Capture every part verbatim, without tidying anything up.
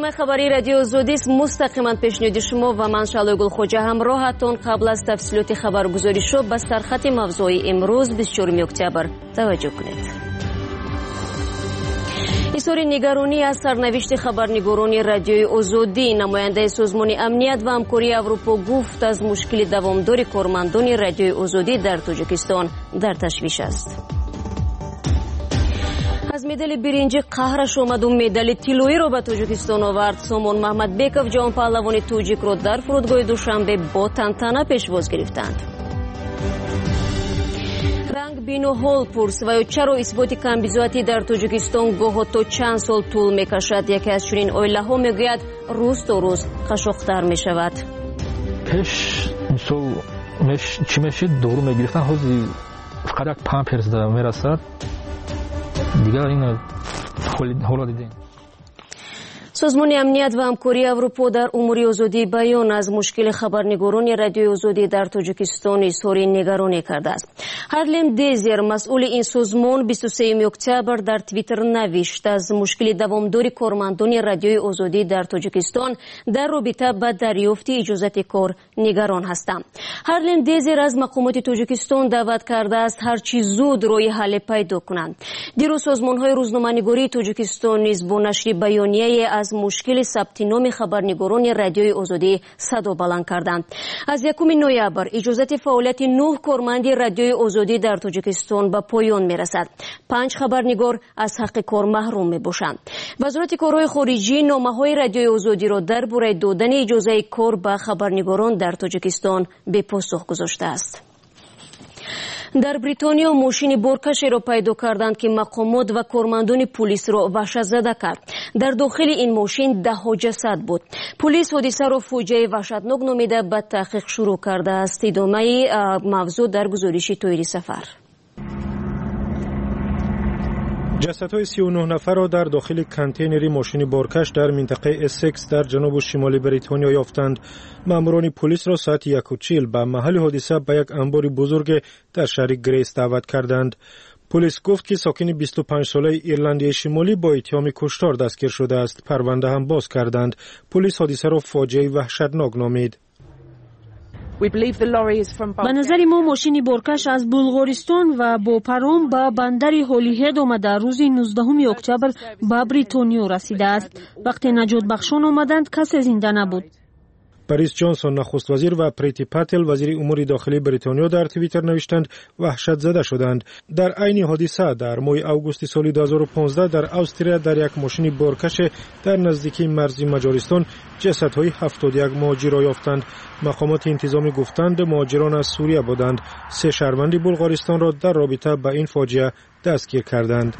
برنامه خبری رادیو آزادی است. مستقیما پیشنهاد شما و من شالوی گلخوجه همراهتون. قبل از تفصیلات خبرگزاری شو به سرخط موضوع امروز بیست و چهارم اکتبر توجه کنید. ایسوری نگرانی از سرنوشت خبرنگاران رادیوی آزادی. نماینده سازمان امنیت و همکاری اروپا گفت از مشکل دوامدار کارمندان رادیوی آزادی در تاجیکستان در تشویش است. از مدال برنجی قهرش آمد و مدال طلایی را به تاجیکستان آورد. سامان محمد بیکوف جوان پهلوان تاجیک را در فرودگاه دوشنبه با تنتنه پیشواز گرفتند. رنگ بینو هول پرسید چرا اثبات کمبزاتی در تاجیکستان گاه تا چند سال طول میکشد. یکی از چنین اویله ها میگوید روز تا روز قشقتر میشود. پیش سال مش چی میشه دورو میگرفتن حاضی فقط یک پنج درصد میرسد دیگر این حالا دیدین. سازمان امنیت و همکاری اروپا در امور آزادی بیان از مشکل خبرنگاران رادیوی آزادی در تاجیکستان اظهار نگرانی کرده است. هارلم دیزر مسئول این سازمان بیست و سوم اکتبر در توییتر نوشت از مشکل دوامدار کارمندان رادیوی آزادی در تاجیکستان در رابطه با دریافت اجازت کار نگران هستم. هارلم دیزر از مقامات تاجیکستان دعوت کرده است هر چی زود راه حل پیدا کنند. دیروز سازمان‌های روزنامه‌نگاری تاجیکستان نیز با نشر بیانیه از مشکل ثبت نام خبرنگاران رادیوی آزادی صدا بلند کردند. از یکم نوامبر اجازت فعالیت نه کارمند رادیوی آزادی در تاجیکستان به پایان میرسد. پنج خبرنگار از حق کار محروم میباشند. وزارت کارهای خارجی نامه‌های رادیوی آزادی را درباره دادن اجازه کار به خبرنگاران در تاجیکستان به پاسخ گذاشته است. در بریتانیا ماشین بارکشی را پیدا کردند که مقامات و کارمندان پلیس را وحشت زده کرد. در داخل این ماشین ده ها جسد بود. پلیس حادثه را فاجعه وحشتناک نامیده به تحقیق شروع کرده است. ادامه موضوع در گزارش طاهری سفر. جسدهای سی و نه نفر را در داخل کانتینری ماشین بارکش در منطقه اسکس در جنوب و شمال بریتانیا یافتند. ماموران پلیس را ساعت یک و چهل به محل حادثه به یک انبار بزرگ در شهر گریس دعوت کردند. پلیس گفت که ساکن بیست و پنج ساله ایرلندی شمالی با اتهام کشتار دستگیر شده است. پرونده هم باز کردند. پلیس حادثه را فاجعه وحشتناک نامید. به نظر ما ماشین بارکش از بلغارستان و با پرام به بندر هالیهد آمده روز نوزدهم اکتبر به بریتانیا رسیده است. وقتی نجات بخشان آمدند کسی زنده نبود. بریس جانسون نخست وزیر و پریتی پاتل وزیر امور داخلی بریتانیا در توییتر نوشتند وحشت زده شدند. در عین حادثه در ماه اوگوست سال دو هزار و پانزده در استرالیا در یک ماشین بارکش در نزدیکی مرز مجارستان جسدهای هفتاد و یک مهاجر را یافتند. مقامات انتظامی گفتند مهاجران از سوریه بودند. سه شهروند بلغارستان را در رابطه با این فاجعه دستگیر کردند.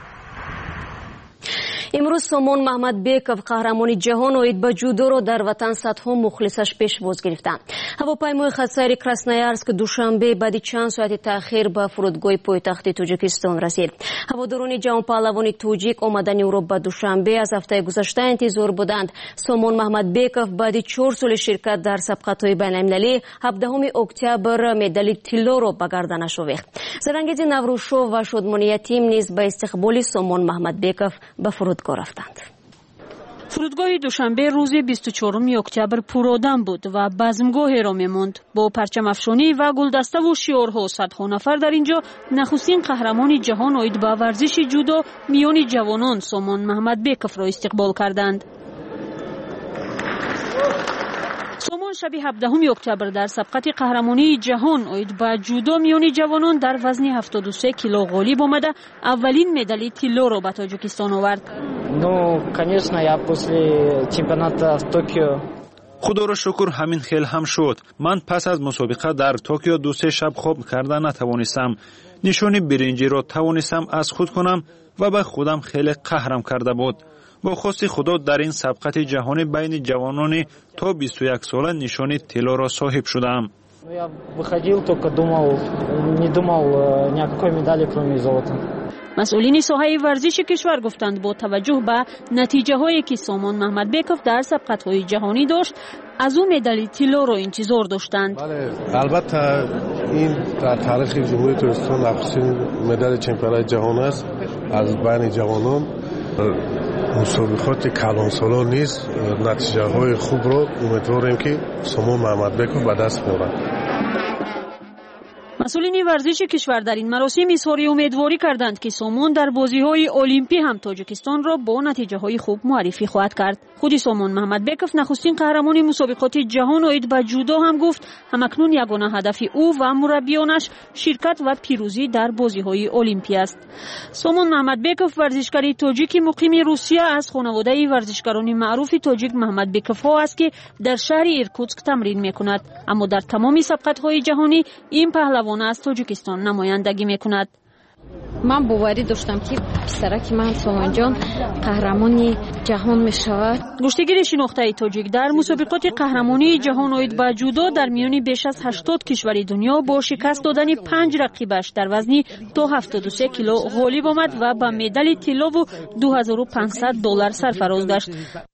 امروز سامان محمد بیکوف قهرمان جهان اوید به جودو را در وطن صدها مخلصش پیشواز گرفتند. هواپیمای خطسیر کراسنویارسک دوشنبه بعد چند ساعت تأخیر به فرودگاه پایتخت تاجیکستان رسید. هواداران جوان پهلوان تاجیک آمدن او را به دوشنبه از هفته گذشته انتظار بودند. سامان محمد بیکوف بعد چهار سال شرکت در سبقت‌های بین‌المللی هفدهم اکتبر مدال طلا را به گردنش آویخت. زرنگیز نوروزشو و شادمانی تیم نیز به استقبال سامان محمد بیکوف به فرودگاه رفتند. فرودگاه دوشنبه روز بیست و چهارم اکتبر پرآدم بود و بزمگاهی را می‌ماند. با پرچم افشانی و گلدسته و شیارها صدها نفر در اینجا نخستین قهرمان جهان اوید به ورزش جودو میان جوانان سامان محمد بیکوف را استقبال کردند. سامان شب هفدهم اکتبر در سبقت قهرمانی جهان اوید به جودو میان جوانان در وزن هفتاد و سه کیلو غالب آمده اولین مدال طلا را به تاجیکستان آورد. Ну, конечно, я после чемпионата в Токио خدا را شکر همین خیل هم شد. من پس از مسابقه در توکیو دو سه شب خواب کرده نتوانستم. نشانی برنجی را توانستم از خود کنم و به خودم خیلی قهرم کرده بود. با خواست خدا در این سبقت جهانی بین جوانان تا بیست و یک ساله نشانی طلا را صاحب شدم. Я выходил, только думал, не думал ни о какой медали, кроме золота. مسئولین ساحه ورزش کشور گفتند با توجه به نتیجه هایی که سامان محمد بیکوف در سبقت های جهانی داشت از او مدال طلا را انتظار داشتند. بله البته این در تاریخ جمهوری تاجیکستان نخستین مدال چمپیونات جهان است از بین جوانان. мусобиқоти калонсола низ натиҷаҳои хубро умедворем ки Сомон Маҳмадбеков ба даст меорад. масъулини варзиши кишвар дар ин маросим изҳори умедворӣ карданд ки Сомон дар бозиҳои олимпӣ ҳам Тоҷикистонро бо натиҷаҳои хуб муаррифӣ хоҳад кард. худи Сомон Маҳмадбеков нахустин қаҳрамони мусобиқоти ҷаҳон оид ба ҷудо ҳам гуфт ҳамакнун ягона ҳадафи ӯ ва мураббионаш ширкат ва пирӯзӣ дар бозиҳои олимпӣ аст. Сомон Маҳмадбеков варзишгари тоҷики муқими Русия аз хонаводаи варзишгарони маъруфи тоҷик Маҳмадбековҳо аст ки дар шаҳри Иркутск тамрин мекунад, аммо дар тамоми сабқатҳои ҷаҳонӣ ин паҳлавон аз Тоҷикистон намояндагӣ мекунад. ман боварӣ доштам ки писараки ман Сомонҷон қаҳрамони ҷаҳон мешавад. гӯштагири шинохтаи тоҷик дар мусобиқоти қаҳрамонии ҷаҳон оид ба ҷудо дар миёни беш аз ҳаштод кишвари дунё бо шикаст додани панҷ рақибаш дар вазни то ҳафтоду се кило ғолиб омад ва ба медали тиллову ду ҳазору панҷсад доллар сарфароз гашт.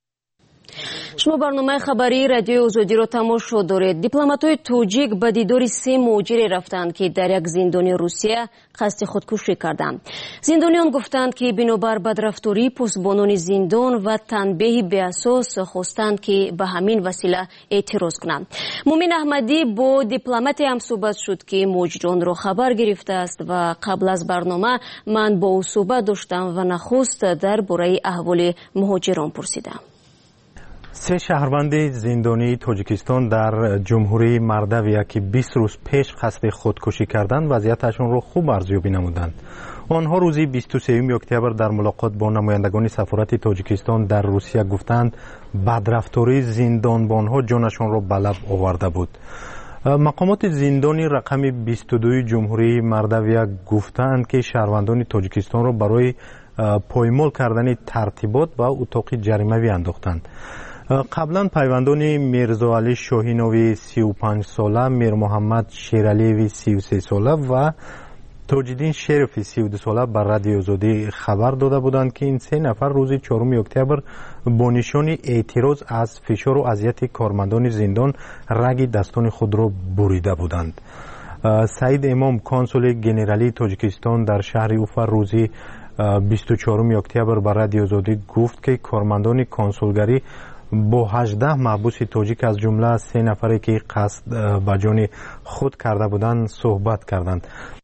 шумо барномаи хабарии радиои озодиро тамошо доред. Дипломатҳои тоҷик ба дидори се муҳоҷире рафтанд ки дар як зиндони Русия қасди худкушӣ карданд. Зиндониён гуфтанд ки бинобар бадрафтории посбонони зиндон ва танбеҳи беасос хостанд ки ба ҳамин васила эътироз кунанд. Мумин Аҳмадӣ бо дипломате ҳамсӯҳбат шуд ки муҳоҷиронро хабар гирифтааст ва қабл аз барнома ман бо ӯ суҳбат доштам ва нахуст дар бораи аҳволи муҳоҷирон пурсидам. سه شهروند زندانی تاجیکستان در جمهوری مردویه که بیست روز پیش قصد خودکشی کردند وضعیتشون رو خوب ارزیابی نمودند. آنها روزی بیست و سوم اکتبر در ملاقات با نمایندگان سفارت تاجیکستان در روسیه گفتند بدرفتاری زندانبانها جانشان را به لب آورده بود. مقامات زندانی رقم بیست و دو جمهوری مردویه گفتند که شهروندان تاجیکستان را برای پایمال کردن ترتیبات و اتاق جریمه‌ای انداختند. قبلا پیوندان میرزا علی شاهینوی سی و پنج ساله، میر محمد شیرالیوی سی و سه ساله و تاج‌الدین شریفی سی و دو ساله بر رادیو آزادی خبر داده بودند که این سه نفر روز چهارم اکتبر با نشان اعتراض از فشار و اذیت کارمندان زندان رگ دستان خود را بریده بودند. سعید امام کنسول گنرالی تاجیکستان در شهر اوفا روز بیست و چهارم اکتبر بر رادیو آزادی گفت که کارمندان کنسولگری با هجده محبوس تاجیک از جمله سه نفری که قصد به جان خود کرده بودند صحبت کردند.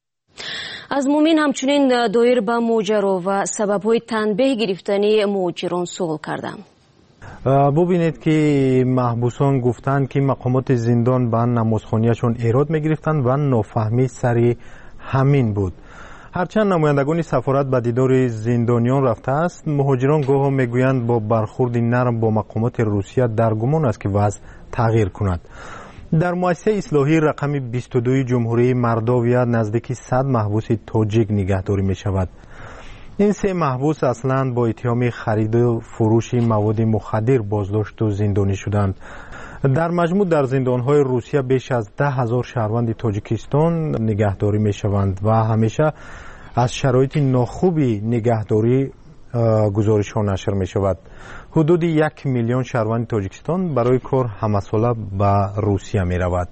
از مومین همچنین دایر به ماجرا و سبب‌های تنبیه گرفتنی مهاجران سوال کردم. ببینید که محبوسان گفتند که مقامات زندان به نمازخانه‌شان ایراد می‌گرفتند و نافهمی سری همین بود. هرچند نمایندگان سفارت به دیدار زندانیان رفته است، مهاجران گاه میگویند با برخورد نرم با مقامات روسیه در گمان است که وضع تغییر کند. در مؤسسه اصلاحی رقم بیست و دو جمهوری مرداویه نزدیک صد محبوس تاجیک نگهداری می شود. این سه محبوس اصلا با اتهام خرید و فروش مواد مخدر بازداشت و زندانی شدند. در مجموع در زندانهای روسیه بیش از ده هزار شهروند تاجیکستان نگهداری می شوند و همیشه از شرایط ناخوبی نگهداری گزارش ها نشر می شود. حدود یک میلیون شهروند تاجیکستان برای کار همساله به روسیه می رود.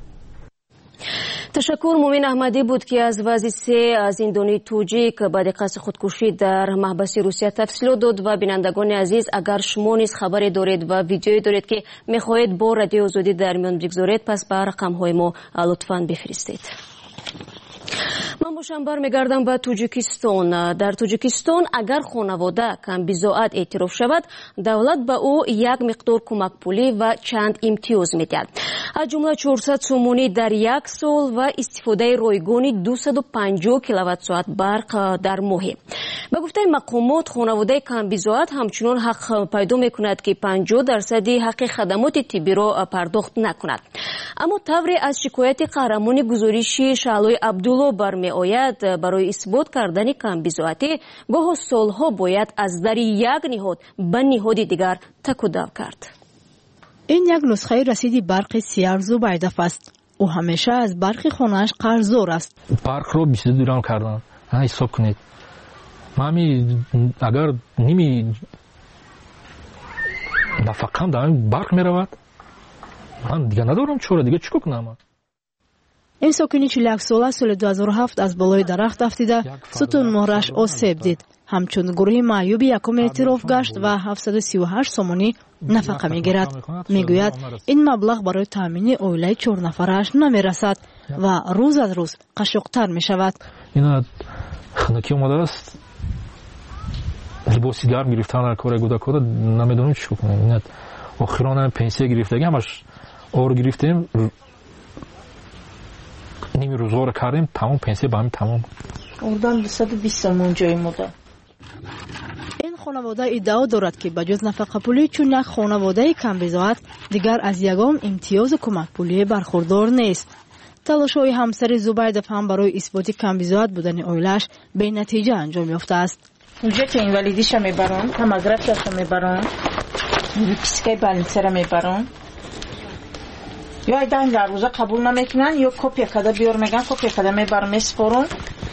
تشکر. مومین احمدی بود که از وضع سه زندانی توجیک بعد قصد خودکشی در محبس روسیه تفصیل داد و بینندگان عزیز اگر شما نیز خبری دارید و ویدیویی دارید که میخواهید با رادیو آزادی در میان بگذارید پس به رقم های ما لطفاً بفرستید. من باشم برمیگردم به توجیکستان. در توجیکستان اگر خانواده کم بضاعت اعتراف شود دولت به او یک مقدار کمک پولی و چند امتیاز میدهد. از جمله چهارصد سومونی در یک سال و استفاده رایگانی دویست و پنجاه کیلووات ساعت برق در ماه. به گفته مقامات خانواده کم بضاعت همچنان حق پیدا میکند که پنجاه درصد حق خدمات طبی را پرداخت نکند. اما طوری از شکایت قهرمان گزارشی شعلای عبدالله برمی آید برای اثبات کردن کم بضاعتی گاه سالها باید از در یک نهاد به نهاد دیگر تک و دو کرد. این یک نسخه رسید برق سی ارزو بیدف است. او همیشه از برق خانه‌اش قرضدار است. برق رو بیست و دو درام کردم. حساب کنید. مامی اگر نیمی نفقم دارم برق می رود من دیگه ندارم چرا دیگه چیکار کنم؟ این ساکنی چهل و یک ساله سال دو هزار و هفت از بالای درخت افتیده ستون مهرش آسیب دید. ҳамчун гурӯҳи маъюби якум эътироф гашт ва ҳафтсаду сию ҳашт сомонӣ нафақа мегирад. мегӯяд ин маблағ барои таъмини оилаи чорнафарааш намерасад ва рӯз аз рӯз қашоқтар мешавад. ина ханакӣ омадааст, либоси гарм гирифтан кори кӯдакода намедонем чӣ кунем. ина охирона пенсия гирифтагӣ ҳамаш ор гирифтем, ними рӯзгор кардем, тамом пенсия ба ҳамин тамом. ордан дусаду бист сомон ҷои мода. ин хонавода иддао дорад ки ба ҷуз нафақапулӣ чун як хонаводаи камбизоат дигар аз ягон имтиёзу кӯмакпулие бархурдор нест. талошҳои ҳамсари Зубайдов ҳам барои исботи камбизоат будани оилааш бенатиҷа анҷом ёфтааст. اونجا که اینوالیدیش میبرن، تمازرفتش میبرن، پیسکای بالینسر میبرن. یا ایده این در روزا قبول نمیکنن یا کپی کده بیار میگن، کپی کده میبرن میسپارن.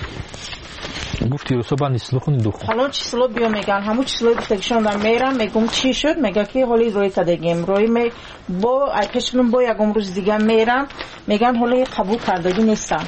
گفتی روسا با نیسلو خونی دو خون. حالا چیسلو بیا میگن، همون چیسلو گفتگیشون دارم میرم میگم چی شد، میگه که حالی روی کدگیم، روی می با ایپشون با یکم روز دیگه میرم، میگن حالی قبول کردگی نیستن،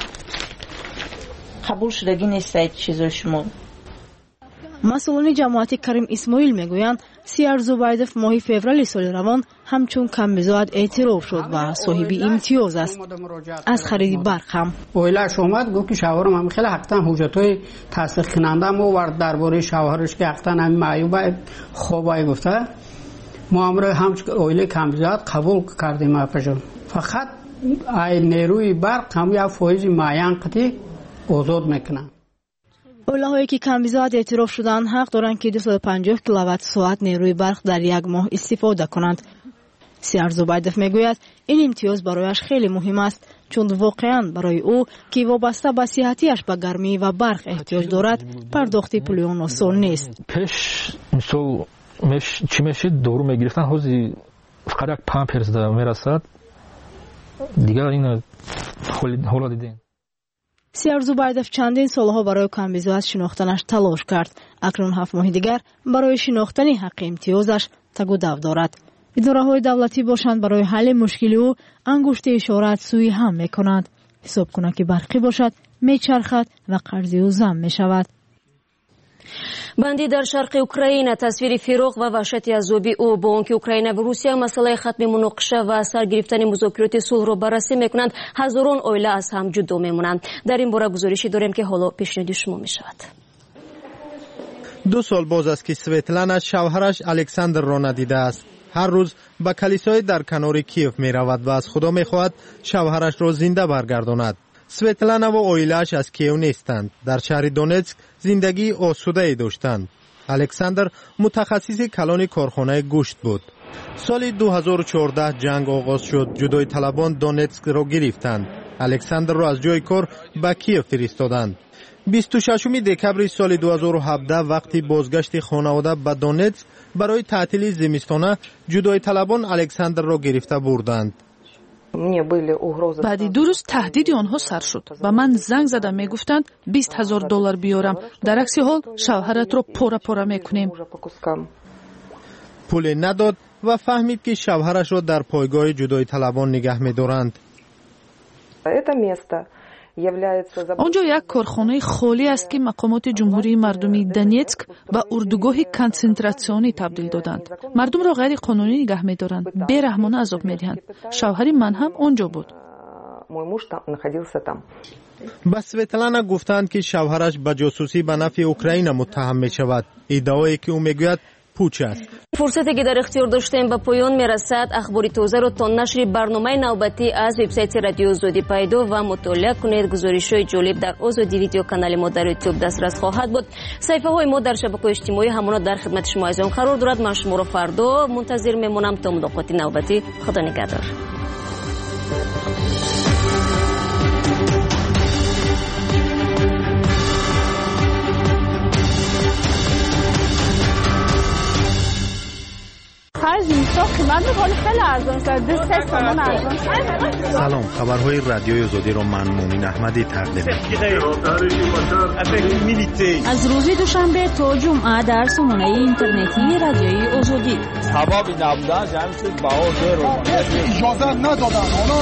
قبول شدگی نیست این چیزاشمون. масъулони ҷамоати Карим Исмоил мегӯянд, Сиар Зубайдов моҳи феврали соли равон ҳамчун камбизоат эътироф шуд ва соҳиби имтиёз аст. аз хариди барқ ҳам оилааш омад гуфт ки шавҳарам ҳам хеле ҳақтан ҳуҷҷатҳои тасдиқкунандаам овард дар бораи шавҳараш ки ҳақтан ҳами маъюба хобай гуфта мо амро ҳамчун оилаи камбизоат қабул кардем. апаҷон фақат ай нерӯи барқ ҳам як фоизи муайян қити озод мекунанд. оилаҳое ки камбизоат эътироф шуданд ҳақ доранд ки дусад و панҷоҳ киловатт-соат нерӯи барқ дар як моҳ истифода кунанд. Сиар Зубайдов мегӯяд, ин имтиёз барояш хеле муҳим аст, чун воқеан барои ӯ ки вобаста ба сиҳатиаш ба гармӣ ва барқ эҳтиёҷ дорад, пардохти пули он осон нест. пеш мисол чӣ мешид, дору мегирифтан, ҳозир фақат як памперс мерасад, дигар ин ҳоло дидем. Сиар Зубайдов чандин солҳо барои камбизоат шинохтанаш талош кард. акнун ҳафт моҳи дигар барои шинохтани ҳаққи имтиёзаш тагудав дорад. идораҳои давлатӣ бошанд барои ҳалли мушкили ӯ ангушти ишорат сӯи ҳам мекунанд. ҳисобкунаки барқӣ бошад, мечархад ва қарзи ӯ зам мешавад. бандӣ дар шарқи Украина тасвири фироғ ва ваҳшати азоби ӯ бо он ки Украина ва Русия масъалаи хатми муноқиша ва сар гирифтани музокироти сулҳро баррасӣ мекунанд, ҳазорон оила аз ҳам ҷудо мемонанд. дар ин бора гузориши дорем ки ҳоло пешниҳоди шумо мешавад. ду сол боз аст ки Светлана шавҳараш Александрро надидааст. ҳар рӯз ба калисои дар канори Киев меравад ва аз худо мехоҳад шавҳарашро зинда баргардонад. Светлана ва оилааш аз Киев нестанд. дар шаҳри Донецк зиндагии осудае доштанд. Александр мутахассиси калони корхонаи гӯшт буд. соли ду ҳазору чордаҳ ҷанг оғоз шуд. ҷудоиталабон Донецкро гирифтанд. Александрро аз ҷои кор ба Киев фиристоданд. бисту шашуми декабри соли ду ҳазору ҳабдаҳ вақти бозгашти хонавода ба Донецк барои таътили зимистона ҷудоиталабон Александрро гирифта бурданд. баъди ду рӯз таҳдиди онҳо сар шуд. ба ман занг зада мегуфтанд бист ҳазор доллар биёрам, дар акси ҳол шавҳаратро пора пора мекунем. пуле надод ва фаҳмид ки шавҳарашро дар пойгоҳи ҷудоиталабон нигаҳ медоранд. онҷо як корхонаи холӣ аст ки мақомоти ҷумҳурии мардуми Донецк ба урдугоҳи консентратсионӣ табдил доданд. мардумро ғайриқонунӣ нигаҳ медоранд, бераҳмона азоб медиҳанд. шавҳари ман ҳам онҷо буд. ба Светлана гуфтанд ки шавҳараш ба ҷосусӣ ба нафъи Украина муттаҳам мешавад. иддаое ки ӯ мегӯяд пуч аст. фурсате ки дар ихтиёр доштем ба поён мерасад. ахбори тозаро то нашри барномаи навбатӣ аз вебсайти радиои озодӣ пайдо ва мутолиа кунед. гузоришҳои ҷолиб дар озодӣ видеоканали мо дар ютуб дастрас хоҳад буд. саҳифаҳои мо дар шабакаҳои иҷтимоӣ ҳамона дар хидмати шумо азизон қарор дорад. ман шуморо фардо мунтазир мемонам то мулоқоти навбатӣ. худо нигаҳдор. سلام، خبرهای رادیوی آزادی را من مومن احمدی تقدیم می‌کنم. از روز دوشنبه تا جمعه در سامانه اینترنتی رادیوی آزادی. سبب نبودن جمع شد با اجازه ندادن.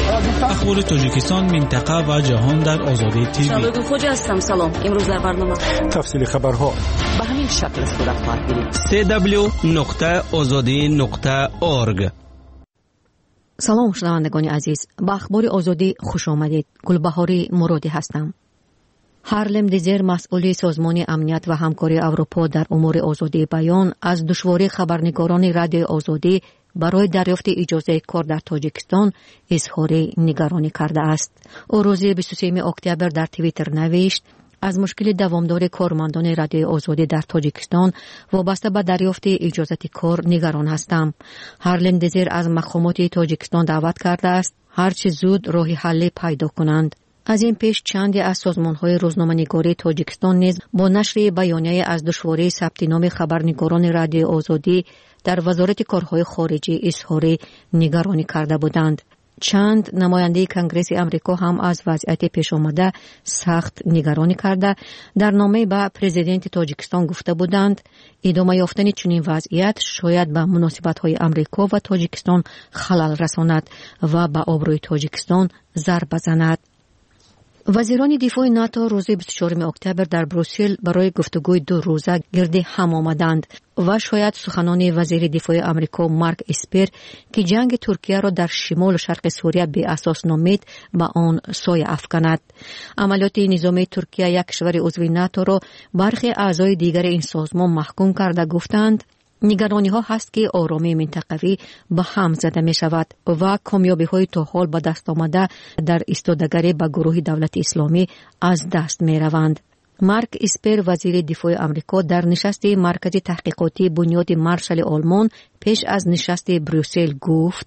اخبار تاجیکستان، منطقه و جهان در آزادی تیوی. شالود خوجا هستم. سلام. امروز در برنامه تفصیل خبرها به همین شکل صورت خواهد گرفت. دبلیو دبلیو دبلیو نقطه آزادی نقطه اورگ. سلام شنوندگان عزیز، با اخبار آزادی خوش آمدید. گلبهاری مرادی هستم. هارلم دیزر، مسئول سازمان امنیت و همکاری اروپا در امور آزادی بیان، از دشواری خبرنگاران رادیو آزادی برای دریافت اجازه کار در تاجیکستان اظهار نگرانی کرده است. او روز بیست و سوم اکتبر در توییتر نوشت: از مشکل دوامدار کارمندان رادیو آزادی در تاجیکستان وابسته به دریافت اجازه کار نگران هستم. هارلم دیزر از مقامات تاجیکستان دعوت کرده است هرچه زود راه حل پیدا کنند. از این پیش چندی از سازمان‌های روزنامه‌نگاری تاجیکستان نیز با نشر بیانیه از دشواری ثبت نام خبرنگاران رادیو آزادی در وزارت کارهای خارجی اظهار نگرانی کرده بودند. چند نماینده کنگره امریکا هم از وضعیت پیش آمده سخت نگرانی کرده در نامه به پرزیدنت تاجیکستان گفته بودند ادامه یافتن چنین وضعیت شاید به مناسبت‌های امریکا و تاجیکستان خلل رساند و به آبروی تاجیکستان ضربه بزند. وزیران دفاع ناتو روز بیست و چهارم اکتبر در بروسل برای گفتگوی دو روزه گرد هم آمدند و شاید سخنان وزیر دفاع آمریکا مارک اسپر که جنگ ترکیه را در شمال و شرق سوریه به اساس نامید به آن سایه افکند. عملیات نظامی ترکیه یک کشور عضو ناتو را برخی اعضای دیگر این سازمان محکوم کرده گفتند نگرانی ها هست که آرامی منطقوی به هم زده می شود و کامیابی های تا حال به دست آمده در ایستادگری به گروه دولت اسلامی از دست می روند. مارک اسپر وزیر دفاع آمریکا در نشست مرکز تحقیقاتی بنیاد مارشال آلمان پیش از نشست بروسل گفت: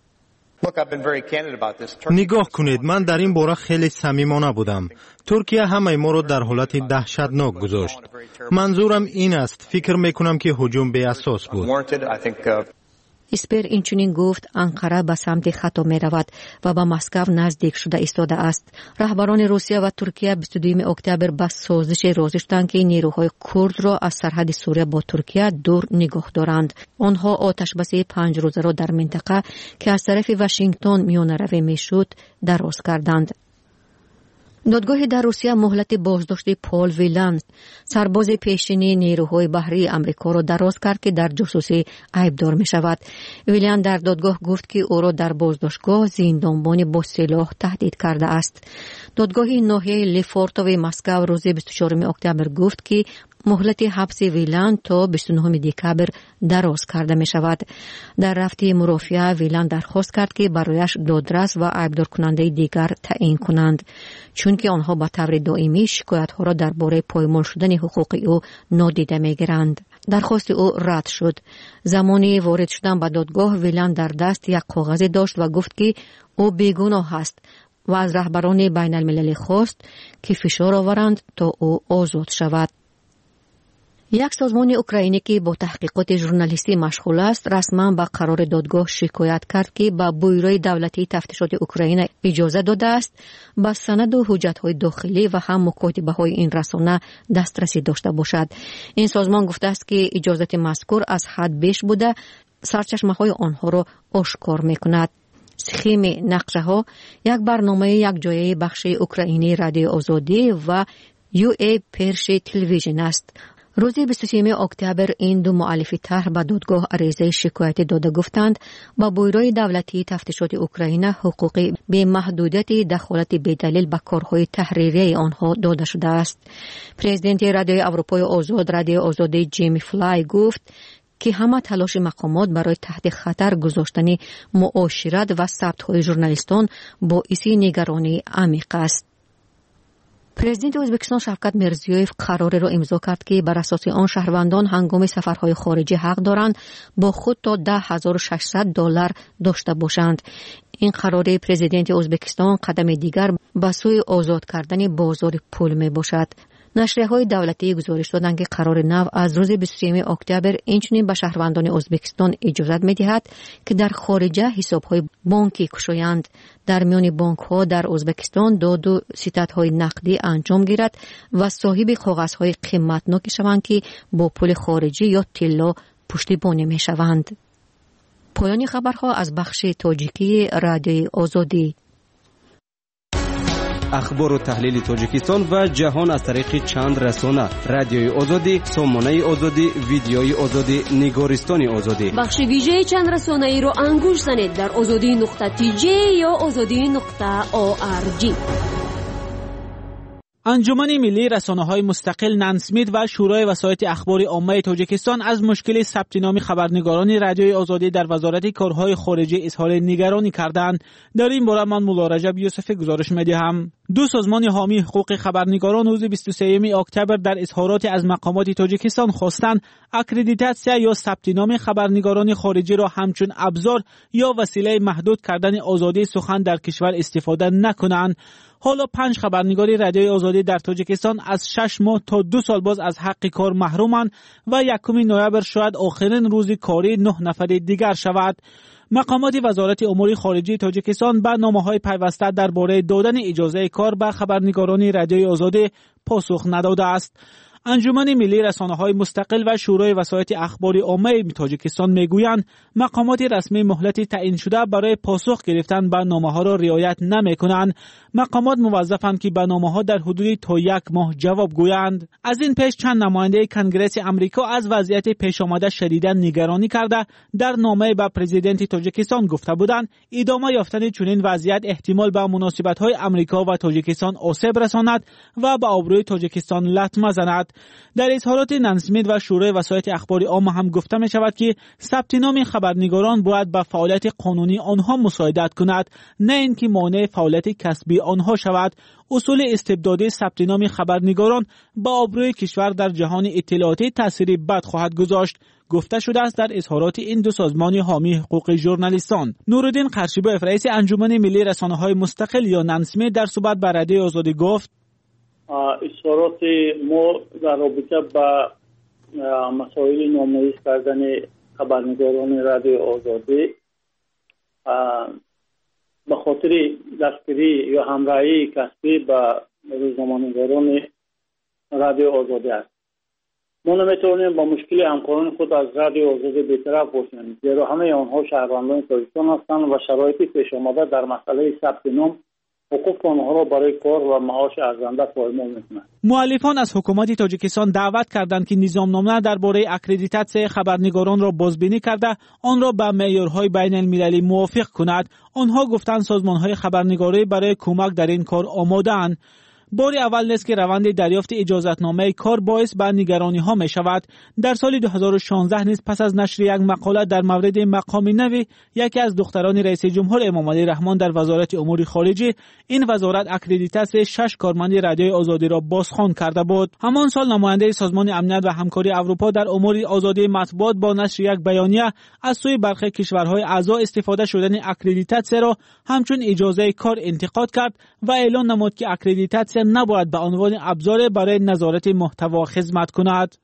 نگاه کنید، من در این باره خیلی صمیمانه بودم. ترکیه همه ما را در حالت دهشتناک گذاشت. منظورم این است، فکر میکنم که هجوم بی اساس بود. اسپر اینچنین گفت انقره به سمت خطا می رود و به مسکو نزدیک شده ایستاده است. رهبران روسیه و ترکیه بیست و دو اکتبر به سازش راضی شدند که نیروهای کرد را از سرحد سوریه با ترکیه دور نگاه دارند. آنها آتش بس پنج روزه را در منطقه که از طرف واشنگتن میانه روی میشد دراز کردند. دادگاه در روسیه مهلت بازداشت پال ویلند، سرباز پیشینی نیروهای بحری آمریکا را دراز کرد که در جاسوسی عیبدار می شود. ویلند در دادگاه گفت که او را در بازداشتگاه زندانبان با سلاح تهدید کرده است. دادگاه ناحیه لیفورتوو مسکو روز بیست و چهارم اکتبر گفت که مهلت حبس ویلند تا بیست و نهم دکبر دراز کرده می شود. در رفته مرافعه ویلند درخواست کرد که برایش دادرس و عیبدار کننده دیگر تعیین کنند چون که آنها به طور دائمی شکایت ها را درباره پایمال شدن حقوق او نادیده می گیرند. درخواست او رد شد. زمانی وارد شدن به دادگاه ویلند در دست یک کاغذ داشت و گفت که او بیگناه است و از رهبران بین المللی خواست که فشار آورند تا او آزاد شود. یک سازمان اوکراینی که با تحقیقات ژورنالیستی مشغول است رسما به قرار دادگاه شکایت کرد که به بویروی دولتی تفتیشات اوکراین اجازه داده است به سند و حجت‌های داخلی و هم مکاتبه‌های این رسانه دسترسی داشته باشد. این سازمان گفته است که اجازه مذکور از حد بیش بوده سرچشمه‌های آنها را آشکار می‌کند. سخیم نقشه ها یک برنامه یک جایه بخش اوکراینی رادیو آزادی و یو ای پرش تلویزیون است. روز بیست و سوم اکتبر این دو مؤلف طرح به دادگاه عریضه شکایت داده گفتند با بویروی دولتی تفتیشات اوکراین حقوقی به محدودیت دخالت بدلیل به کارهای تحریری آنها داده شده است. پرزیدنت رادیوی اروپای آزاد رادیو آزادی جیمی فلای گفت که همه تلاش مقامات برای تحت خطر گذاشتن معاشرت و ثبت‌های ژورنالیستان باعث نگرانی عمیق است. پرزیدنت ازبکستان شفقت میرزیویف قراری را امضا کرد که بر اساس آن شهروندان هنگام سفرهای خارجی حق دارند با خود تا ده هزار و ششصد دلار داشته باشند. این قرار پرزیدنت ازبکستان قدم دیگر به سوی آزاد کردن بازار پول می باشد. نشریه‌های دولتی گزارش دادند که قرار نو از روز بیست و سوم اکتبر اینچنین به شهروندان ازبکستان اجازه می‌دهد که در خارجه حساب‌های بانکی گشایند. در میان بانک‌ها در ازبکستان داد و ستدهای نقدی انجام گیرد و صاحب کاغذهای قیمتناک شوند که با پول خارجی یا طلا پشتیبانی می‌شوند. پایان خبرها از بخش تاجیکی رادیوی آزادی. اخبار و تحلیل تاجیکستان و جهان از طریق چند رسانه: رادیوی آزادی، سامانه آزادی، ویدیوی آزادی، نگارستان آزادی. بخش ویژه چند رسانه‌ای رو انگوش زنید در آزادی نقطه تی جی یا آزادی نقطه او آر جی. انجمن ملی رسانه‌های مستقل نانسمید و شورای وسایط اخبار عامه تاجیکستان از مشکل ثبت نام خبرنگاران رادیوی آزادی در وزارت کارهای خارجه اظهار نگرانی کردند. در این باره من مولا رجب یوسف گزارش می‌دهم. دو سازمان حامی حقوق خبرنگاران روز بیست و سوم اکتبر در اظهارات از مقامات تاجیکستان خواستند اکریدیتاسیا یا ثبت نام خبرنگاران خارجی را همچون ابزار یا وسیله محدود کردن آزادی سخن در کشور استفاده نکنند. حالا پنج خبرنگاری رادیوی آزادی در تاجیکستان از شش ماه تا دو سال باز از حق کار محرومند و یکم نوامبر شاید آخرین روز کاری نه نفر دیگر شود. مقامات وزارت امور خارجه تاجیکستان به نامه‌های پیوسته درباره دادن اجازه کار به خبرنگاران رادیوی آزادی پاسخ نداده است. انجمن ملی رسانه‌های مستقل و شورای وسایط اخبار عامه تاجیکستان میگویند مقامات رسمی مهلت تعیین شده برای پاسخ گرفتن به نامه‌ها را رعایت نمی‌کنند. مقامات موظفند که به نامه‌ها در حدود تا یک ماه جواب گویند. از این پیش چند نماینده کنگره امریکا از وضعیت پیش آمده شدیداً نگرانی کرده در نامه به پرزیدنت تاجیکستان گفته بودند ادامه یافتن چنین وضعیت احتمال به مناسبت‌های امریکا و تاجیکستان آسیب رساند و به آبروی تاجیکستان لطمه زند. در اظهارات نانسمید و شورای وسایط اخبار عامه هم گفته می شود که ثبت نام خبرنگاران باید به فعالیت قانونی آنها مساعدت کند، نه اینکه مانع فعالیت کسبی آنها شود. اصول استبدادی ثبت نام خبرنگاران با آبروی کشور در جهان اطلاعاتی تأثیری بد خواهد گذاشت، گفته شده است در اظهارات این دو سازمان حامی حقوق ژورنالیستان. نورالدین قرشیباف رئیس انجمن ملی رسانه‌های مستقل یا نانسمید در صحبت با رادیوی آزادی گفت اظهارات ما در رابطه با مسائل نامنویس کردن خبرنگاران رادیوی آزادی به خاطر دستگیری یا همراهی کسبی با روزنامه‌نگاران رادیوی آزادی است. ما نمیتوانیم با مشکل همکاران خود از رادیوی آزادی بی‌طرف باشیم، زیرا همه آنها شهروندان تاجیکستان هستند و شرایطی پیش آمده در مسئله ثبت نام حقوق آنها را برای کار و معاش ارزنده پایمال می‌کنند. مؤلفان از حکومت تاجیکستان دعوت کردند که نظامنامه درباره اکریدیتاسیون خبرنگاران را بازبینی کرده آن را به معیارهای بین المللی موافق کند. آنها گفتند سازمان‌های خبرنگاری برای کمک در این کار آماده‌اند. بار اول نیست که روند دریافت اجازتنامه کار باعث به نگرانی ها می شود. در سال دو هزار و شانزده نیز پس از نشر یک مقاله در مورد مقام نوی یکی از دختران رئیس جمهور امام علی رحمان در وزارت امور خارجه، این وزارت اکریدیتاسیون شش کارمند رادیوی آزادی را بازخوان کرده بود. همان سال نماینده سازمان امنیت و همکاری اروپا در امور آزادی مطبوعات با نشر یک بیانیه از سوی برخی کشورهای اعضا استفاده شدن اکریدیتاسیون را همچون اجازه کار انتقاد کرد و اعلان نمود که اکریدیتاسیون نباید به عنوان ابزار برای نظارت محتوا خدمت کند.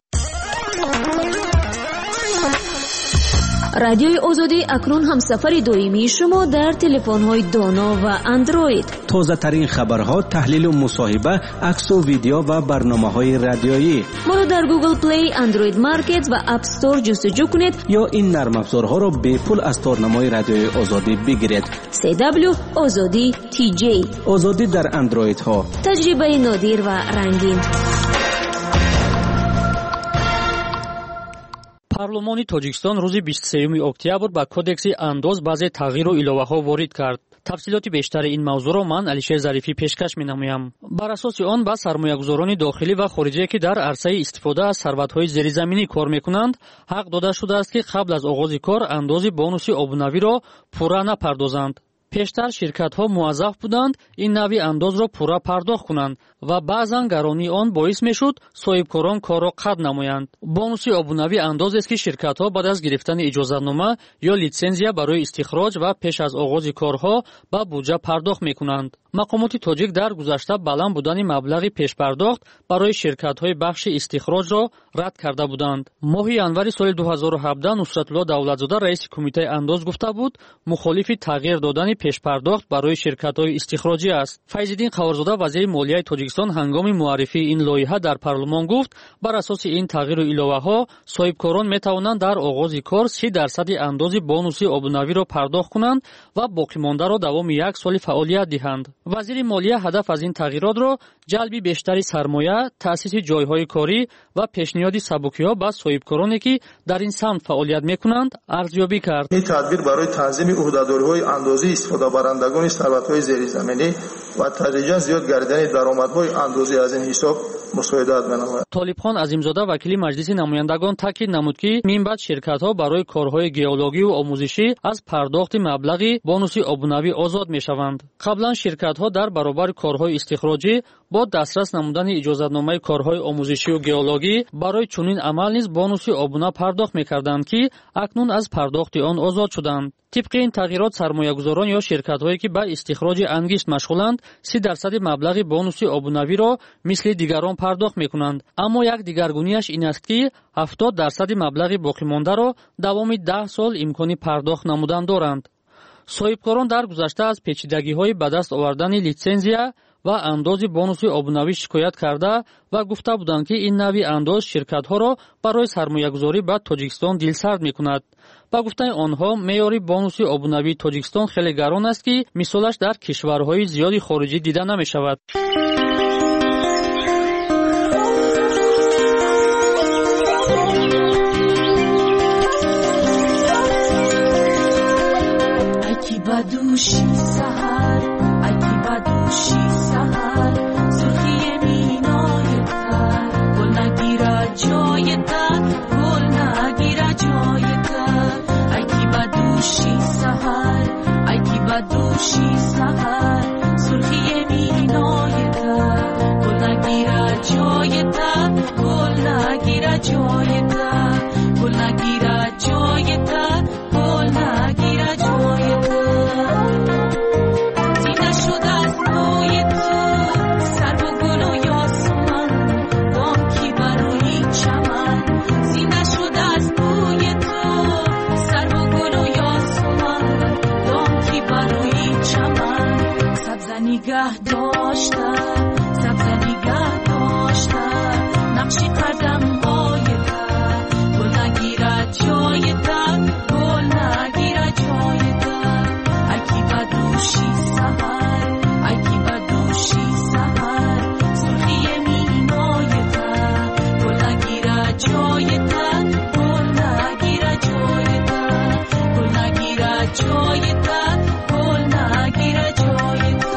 رادیوی آزادی اکنون همسفر دائمی شما در تلفن‌های دانا و اندروید. تازه ترین خبرها، تحلیل و مصاحبه، عکس و ویدیو و برنامه‌های رادیویی. ما را در گوگل پلی، اندروید مارکت و اپ استور جستجو کنید یا این نرم افزارها را به پول از تارنمای رادیوی آزادی بگیرید. سی دبلیو آزادی تی جی. آزادی در اندروید ها. تجربه نادر و رنگین. پارلمانی تاجیکستان روز بیست و سوم اکتبر با کودکس انداز بعضی تغییر و اضافه‌ها وارد کرد. تفصیلات بیشتر این موضوع را من علیشیر ظریفی پیشکش می‌نمایم. بر اساس آن با سرمایه‌گذاران داخلی و خارجی که در عرصه استفاده از ثروت‌های زیرزمینی کار می‌کنند، حق داده شده است که قبل از آغاز کار اندازه بونوس آبنوی را پورا نپردازند. پیشتر شرکت‌ها موظف بودند این نوع انداز را پورا پرداخت کنند و بعضاً گرانی آن باعث می‌شد صاحبکاران کار را قطع نمایند. بونوس آبنوی اندازی است که شرکت‌ها بعد از گرفتن اجازه‌نامه یا لیسانسیا برای استخراج و پیش از آغاز کارها به بودجه پرداخت می‌کنند. مقامات تاجیک در گذشته بلند بودن مبلغ پیش پرداخت برای شرکت‌های بخش استخراج را رد کرده بودند. ماه январи سال دو هزار و هفده نصرت الله دولتزاده رئیس کمیته انداز گفته بود مخالف تغییر دادن пешпардохт барои ширкатҳои истихроҷӣ аст. Файзиддин Қаварзода, вазири молияи Тоҷикистон, ҳангоми муаррифии ин лоиҳа дар парлумон гуфт, бар асоси ин тағйиру иловаҳо соҳибкорон метавонанд дар оғози кор си дарсади андози бонуси обунавиро пардохт кунанд ва боқимондаро давоми як соли фаъолият диҳанд. Вазири молия ҳадаф аз ин тағйиротро ҷалби бештари сармоя, таъсиси ҷойҳои корӣ ва пешниҳоди сабукиҳо ба соҳибкороне ки дар ин самт фаъолият мекунанд арзёбӣ кард. ин тадбир барои танзими уҳдадориҳои андозии истифодабарандагони сарватҳои зеризаминӣ ва тадриҷан зиёд гардидани даромадҳои андозӣ аз ин ҳисоб мусоидат менамояд. Толибхон Азимзода, вакили маҷлиси намояндагон, таъкид намуд ки минбаъд ширкатҳо барои корҳои геологиву омӯзишӣ аз пардохти маблағи бонуси обунавӣ озод мешаванд. қаблан ширкатҳо дар баробари корҳои истихроҷӣ бо дастрас намудани иҷозатномаи корҳои омӯзишиву геологӣ барои чунин амал низ бонуси обуна пардохт мекарданд ки акнун аз пардохти он озод шуданд. тибқи ин тағйирот сармоягузорон ё ширкатҳое ки ба истихроҷи ангишт машғуланд си дарсади маблағи бонуси обунавиро мисли дигарон пардохт мекунанд. Аммо як дигаргунияш ин аст ки ҳафтод дарсади маблағи боқимондаро давоми даҳ сол имкони пардохт намудан доранд. соҳибкорон дар гузашта аз печидагиҳои ба даст овардани литсензия ва андози бонуси обунавӣ шикоят карда ва гуфта буданд ки ин нави андоз ширкатҳоро барои сармоягузорӣ ба Тоҷикистон дилсард мекунад. ба гуфтани онҳо, меъёри бонуси обунавии Тоҷикистон хеле гарон аст ки мисолаш дар кишварҳои зиёди хориҷӣ дида намешавад. بدوشی سحر اگه بدوشی سحر سرخی مینای تر گل نگیره جای تر گل نگیره جای تر اگه بدوشی سحر اگه بدوشی سحر سرخی مینای تر گل نگیره جای تر گل نگیره جای تر گل نگیره جای تر گل نگیره جای تر نگاه داشته سبز نگاه داشته نقشی قدم بایده گل نگیره جایده گل نگیره جایده اکی بدوشی سحر اکی بدوشی سحر سرخی مینایده گل نگیره جایده گل نگیره جایده گل نگیره جایده گل نگیره جایده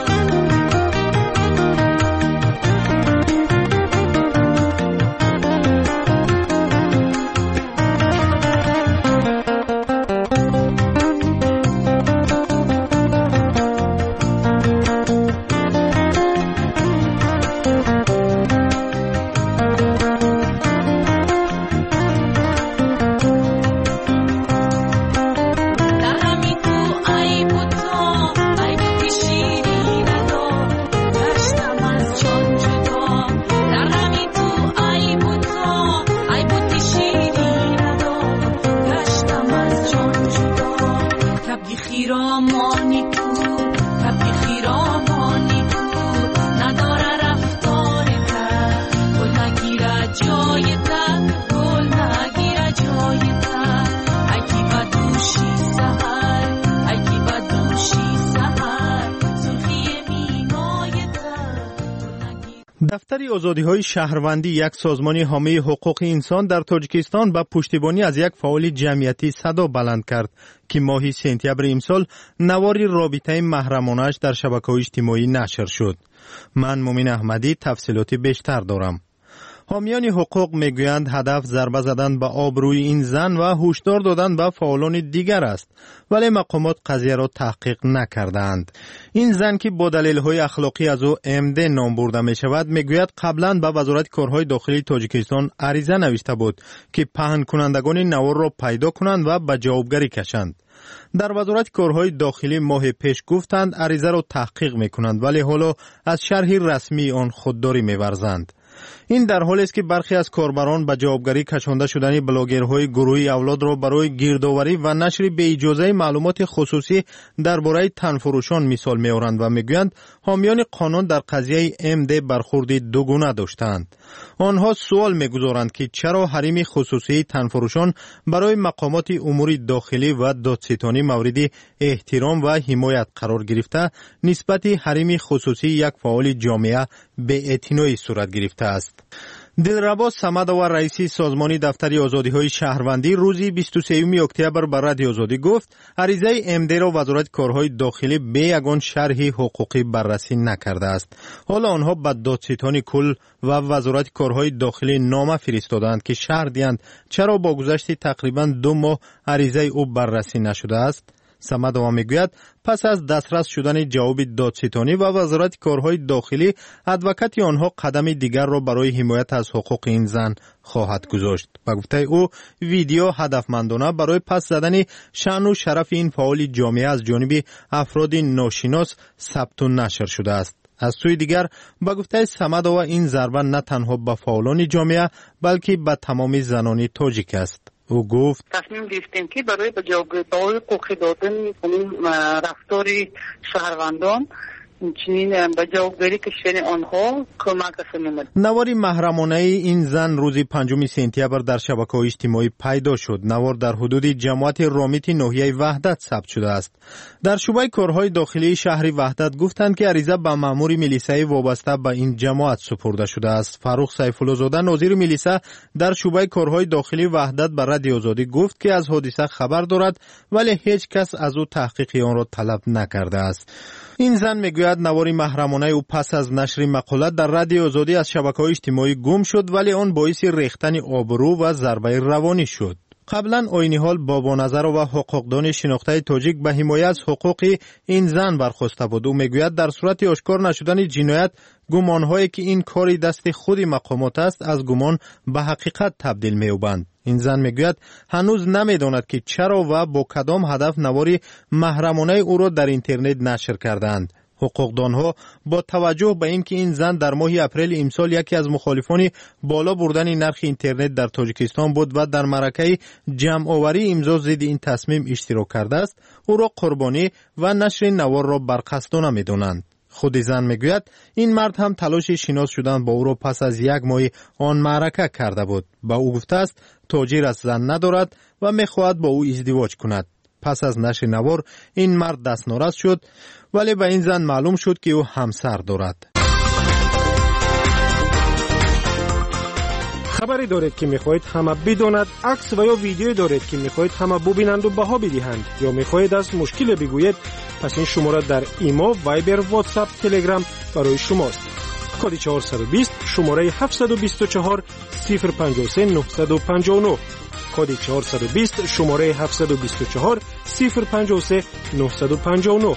دفتر آزادی‌های شهروندی، یک سازمان حامی حقوق انسان در تاجیکستان، با پشتیبانی از یک فعال جمعیتی صدا بلند کرد که ماه سپتامبر امسال نواری رابطه محرمانه‌اش در شبکه‌های اجتماعی نشر شد. من مومن احمدی تفصیلات بیشتر دارم. حامیان حقوق میگویند هدف ضربه زدن به آبروی این زن و هشدار دادن به فعالان دیگر است، ولی مقامات قضیه را تحقیق نکردند. این زن که با دلایل اخلاقی از او ام دی نام برده می شود، میگوید قبلا به وزارت کارهای داخلی تاجیکستان عریضه نوشته بود که پهن کنندگان نوار را پیدا کنند و به جوابگری کشند. در وزارت کارهای داخلی ماه پیش گفتند عریضه را تحقیق میکنند، ولی حالا از شرح رسمی آن خودداری میورزند. این در حالی است که برخی از کاربران به جوابگری کشانده شدن بلاگرهای گروهی اولاد را برای گردآوری و نشر بی اجازه معلومات خصوصی درباره تنفروشان مثال می‌آورند و میگویند حامیان قانون در قضیه ام دی برخوردی دوگانه داشتند. آنها سوال می‌گذارند که چرا حریم خصوصی تنفروشان برای مقامات امور داخلی و دادستانی مورد احترام و حمایت قرار گرفته نسبت حریم خصوصی یک فعال جامعه به اعتنایی صورت گرفته است. دلربا صمدова رئیس سازمان دفتر آزادی‌های شهروندی روز بیست و سوم اکتبر به رادیو آزادی گفت عریضه ام دی را وزارت کارهای داخلی به یگان شرح حقوقی بررسی نکرده است. حالا آنها به دادستان کل و وزارت کارهای داخلی نامه فرستادند که شرح دهند چرا با گذشت تقریبا دو ماه عریضه او بررسی نشده است. صمدова میگوید پس از دسترس شدن جواب دادستانی و وزارت کارهای داخلی ادوکات آنها قدم دیگر را برای حمایت از حقوق این زن خواهد گذاشت. به گفته او ویدیو هدفمندانه برای پس زدن شأن و شرف این فعال جامعه از جانب افراد ناشناس ثبت و نشر شده است. از سوی دیگر به گفته صمدова این ضربه نه تنها به فعالان جامعه بلکه به تمام زنان تاجیک است. او گفت تصمیم گرفتیم که برای به جوابگویی حقوقی دادن رفتار شهروندان چنین به جوابگویی کشیدن آنها کمک کنیم. نوار محرمانه این زن روز پنجم سپتامبر در شبکه‌های اجتماعی پیدا شد. نوار در حدود جماعت رامیت ناحیه وحدت ثبت شده است. در شعبه کارهای داخلی شهر وحدت گفتند که عریضه به مأمور میلیسای وابسته به این جماعت سپرده شده است. فاروق سیف‌الله زاده ناظر میلیسا در شعبه کارهای داخلی وحدت به رادیو آزادی گفت که از حادثه خبر دارد ولی هیچ کس از او تحقیق آن را طلب نکرده است. این زن میگوید نوار محرمانه او پس از نشر مقاله در رادیو آزادی از شبکه‌های اجتماعی گم شد ولی آن باعث ریختن آبرو و ضربه روانی شد. قبلا آیین حال بابا نظر و حقوقدان شناخته تاجیک به حمایت از حقوق این زن برخواسته بود. او میگوید در صورت آشکار نشدن جنایت گمانهایی که این کاری دست خود مقامات است از گمان به حقیقت تبدیل می‌یابند. این زن میگوید هنوز نمیداند که چرا و با کدام هدف نواری محرمانه او را در اینترنت نشر کردند. حقوقدانها با توجه به اینکه این زن در ماه اپریل امسال یکی از مخالفان بالا بردن نرخ اینترنت در تاجیکستان بود و در معرکه جمع آوری امضا ضد این تصمیم اشتراک کرده است، او را قربانی و نشر نوار را برقصدانه می‌دانند. خود زن میگوید این مرد هم تلاش شناس شدن با او را پس از یک ماه آن معرکه کرده بود. با او گفته است تاجر از زن ندارد و میخواهد با او ازدواج کند. پس از نشر نوار این مرد دست ناراض شد ولی به این زن معلوم شد که او همسر دارد. خبری دارید که میخواهید همه بداند، عکس و یا ویدیو دارید که میخواهید همه ببینند و بها بدهند یا میخواهید از مشکل بگویید، پس این شماره در ایمو، وایبر، واتساپ، تلگرام برای شماست. کد چهارصد و بیست شماره هفتصد و بیست و چهار صفر پنجاه و سه نهصد و پنجاه و نه. کد چهارصد و بیست شماره هفتصد و بیست و چهار صفر پنجاه و سه نهصد و پنجاه و نه.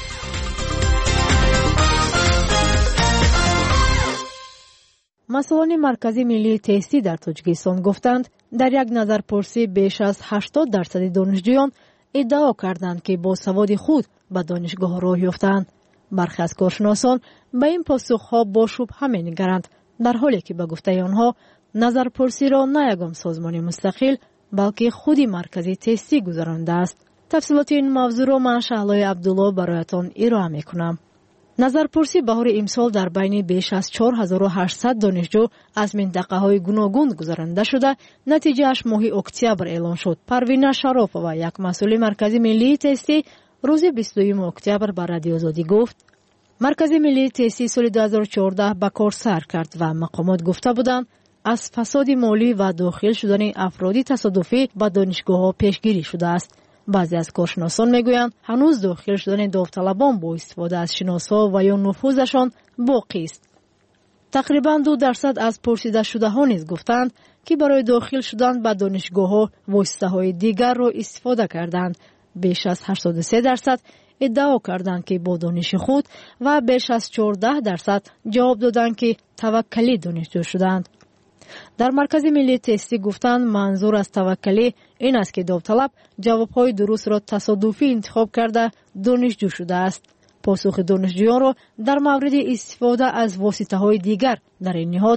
مسئولان مرکزی ملی تستی در تاجیکستان گفتند در یک نظرپرسی بیش از هشتاد درصد دانشجویان ادعا کردند که با سواد خود به دانشگاه راه یافتند. برخی از کارشناسان به این پاسخها با شبهه می‌نگرند، در حالی که به گفته آنها نظرپرسی را نه یگان سازمان مستقل بلکه خودی مرکزی تستی گذرانده است. تفصیلات این موضوع را من شهلای عبدالله برایتان ارائه می‌کنم. نظرپرسی بهار امسال در بین بیش از چهار هزار و هشتصد دانشجو از منطقه‌های گوناگون گذرانده شده، نتیجه‌اش ماه اکتبر اعلام شد. پروین شرافова یک مسئول مرکزی ملی تستی روز بیست و دو اکتبر به رادیو آزادی گفت مرکزی ملی تستی سال دو هزار و چهارده به کار سر کرد و مقامات گفته بودند از فساد مالی و داخل شدن افرادی تصادفی به دانشگاه‌ها پیشگیری شده است. بعضی از کارشناسان میگویند هنوز داخل شدن داوطلبان با استفاده از شناسا و یا نفوذشان باقی است. تقریبا دو درصد از پرسیده شده ها نیز گفتند که برای داخل شدن به دانشگاه ها واسطه های دیگر را استفاده کردند. بیش از هشتاد و سه درصد ادعا کردند که با دانش خود و بیش از چهارده درصد جواب دادند که توکلی دانشجو شدند. در مرکز ملی تستی گفتند منظور از توکلی این است که داوطلب جوابهای درست را تصادفی انتخاب کرده دانشجو شده است. پاسخ دانشجویان را در مورد استفاده از واسطه های دیگر در این نهاد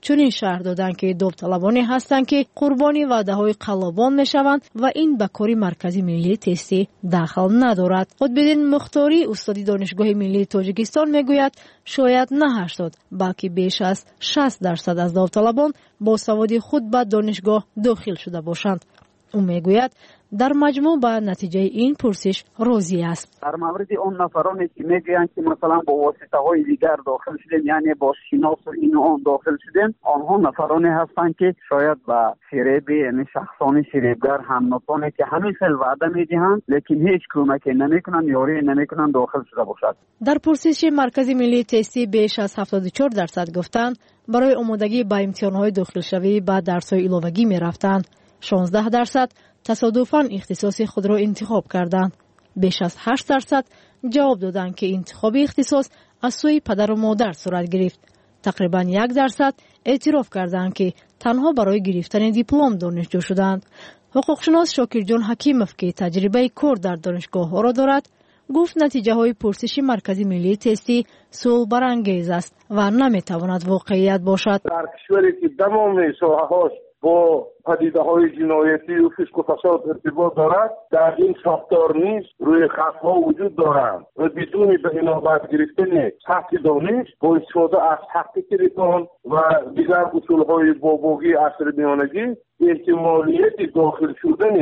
چنین شرح دادند که داوطلبانی هستند که قربانی وعده‌های قلابان میشوند و این به کار مرکز ملی تستی دخل ندارد. قطب‌الدین مختاری استاد دانشگاه ملی تاجیکستان میگوید شاید نه هشتاد بلکه بیش از شصت درصد از داوطلبان با سواد خود به دانشگاه داخل شده باشند. او میگوید در مجموع به نتیجه این پرسش راضی است. در مورد اون نفرانی که میگویند که مثلا با واسطه های دیگر داخل شدیم، یعنی با شناس و این آن داخل شدیم، آنها نفرانی هستند که شاید با فریب، یعنی شخصان فریبگر، همنوعانی که همین خیلی وعده میدهند لیکن هیچ کمکی نمیکنند، یاری نمیکنند داخل شده باشد. در پرسش مرکز ملی تستی بیش از هفتاد و چهار درصد گفتند برای آمادگی به امتحانات داخل شوی به درس‌های علاوگی میرفتند. شانزده درصد تصادفاً اختصاص خود را انتخاب کردند. بیش از هشت درصد جواب دادند که انتخاب اختصاص از سوی پدر و مادر صورت گرفت. تقریباً یک درصد اعتراف کردند که تنها برای گرفتن دیپلم دانشجو شدند. حقوقشناس شاکرجان حکیموف که تجربه کار در دانشگاه ها را دارد، گفت نتیجه های پرسش مرکز ملی تستی سوال برانگیز است و نمیتواند واقعیت باشد. در کشوری که تمام ساحه‌هاش با پدیده‌های جنایتی و فسق و فساد ارتباط دارد، در این ساختار نیز روی خط‌ها وجود دارند و بدون به عنایت گرفتن حق دانش با استفاده از حق تلفن و دیگر اصول‌های بابوگی عصر میانگی احتمالیت داخل شدن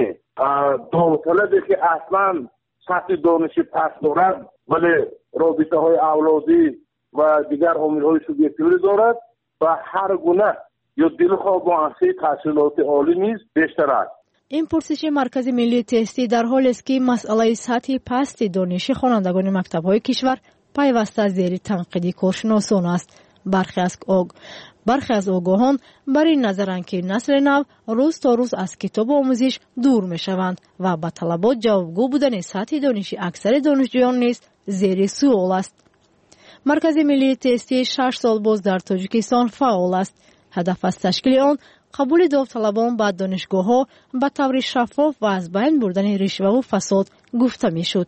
داوطلبی که اصلاً سطح دانش پست دارد ولی رابطه‌های اولادی و دیگر عامل‌های سوبیکتیوی دارد و هر گونه یا دلخواه با انسه تحصیلات عالی نیز بیشتر است. این پرسش مرکز ملی تستی در حال است که مسئله سطح پست دانش خوانندگان مکتب‌های کشور پیوسته زیر تنقید کارشناسان است. برخی از آگ... برخی از آگاهان بر این نظرند که نسل نو روز تا روز از کتاب آموزش دور می‌شوند و به طلبات جوابگو بودن سطح دانش اکثر دانشجویان نیز زیر سوال است. مرکز ملی تستی شش سال باز در تاجیکستان فعال است. هدف از تشکیل آن قبول داوطلبان به دانشگاه‌ها به طور شفاف و از بین بردن رشوه و فساد گفته می‌شد.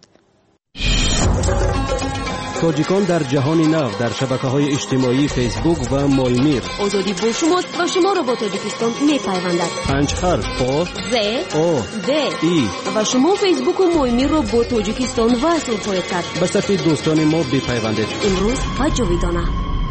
تاجیکان در جهان نو در شبکه‌های اجتماعی فیسبوک و مایمیر. آزادی با شماست و شما را با تاجیکستان می‌پیوندد. پنج حرف آ ز آ د ای و شما فیسبوک و مایمیر را با تاجیکستان وصل خواهید کرد. به صف دوستان ما بپیوندید. امروز و جاویدانه.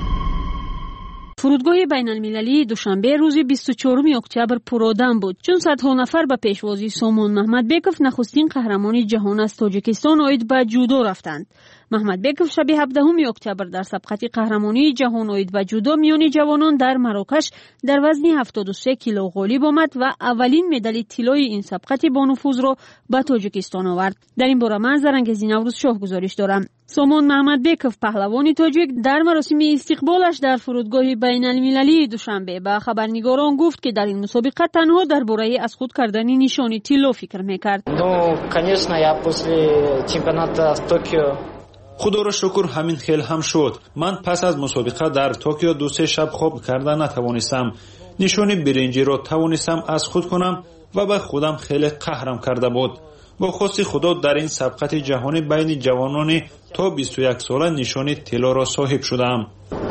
فرودگاه بین المللی دوشنبه روز بیست و چهارم اکتبر پرآدم بود چون صدها نفر به پیشوازی سامان محمدبکوف نخستین قهرمان جهان از تاجیکستان آید به جودو رفتند. محمدبکوف شب هفدهم اکتبر در سبقت قهرمانی جهان آید به جودو میان جوانان در مراکش در وزن هفتاد و سه کیلو غالب آمد و اولین مدال طلای این سبقت با نفوذ را به تاجیکستان آورد. در این باره من زرنگزی نوروز شاه گزارش دارم. سامان محمدبکوف پهلوان تاجیک در مراسم استقبالش در فرودگاه بین المللی دوشنبه به خبرنگاران گفت که در این مسابقه تنها درباره از خود کردن نشان طلا فکر میکرد. Ну, конечно, я после чемпионата в Токио خدا را شکر همین خیل هم شد. من پس از مسابقه در توکیو دو سه شب خواب کردن نتوانستم. نشان برنجی را توانستم از خود کنم و به خودم خیلی قهرم کرده بود. با خواست خدا در این سبقت جهانی بین جوانان تا بیست و یک ساله نشان طلا را صاحب شدم.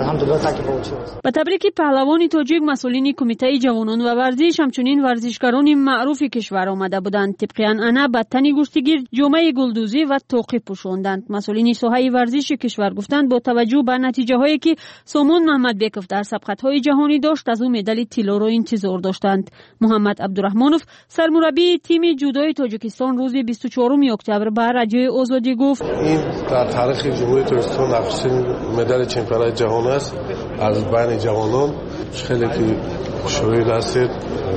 با تبریک پهلوان تاجیک مسئولین کمیته جوانان و ورزش همچنین ورزشکاران معروف کشور آمده بودند. طبق عنعنه به تن گوشتگیر جامه گلدوزی و طاقی پوشاندند. مسئولین ساحه ورزش کشور گفتند با توجه به نتیجه هایی که سامان محمدبکوف در سبقت های جهانی داشت از او مدال طلا را انتظار داشتند. محمد عبدالرحمنوف سرمربی تیم جودوی تاجیکستان روز بیست و چهارم اکتبر به رادیوی آزادی گفت این در تاریخ جمهوری تاجیکستان نخستین مدال چمپیونات جهان است. از بین جوانان خیلی که شاید هستید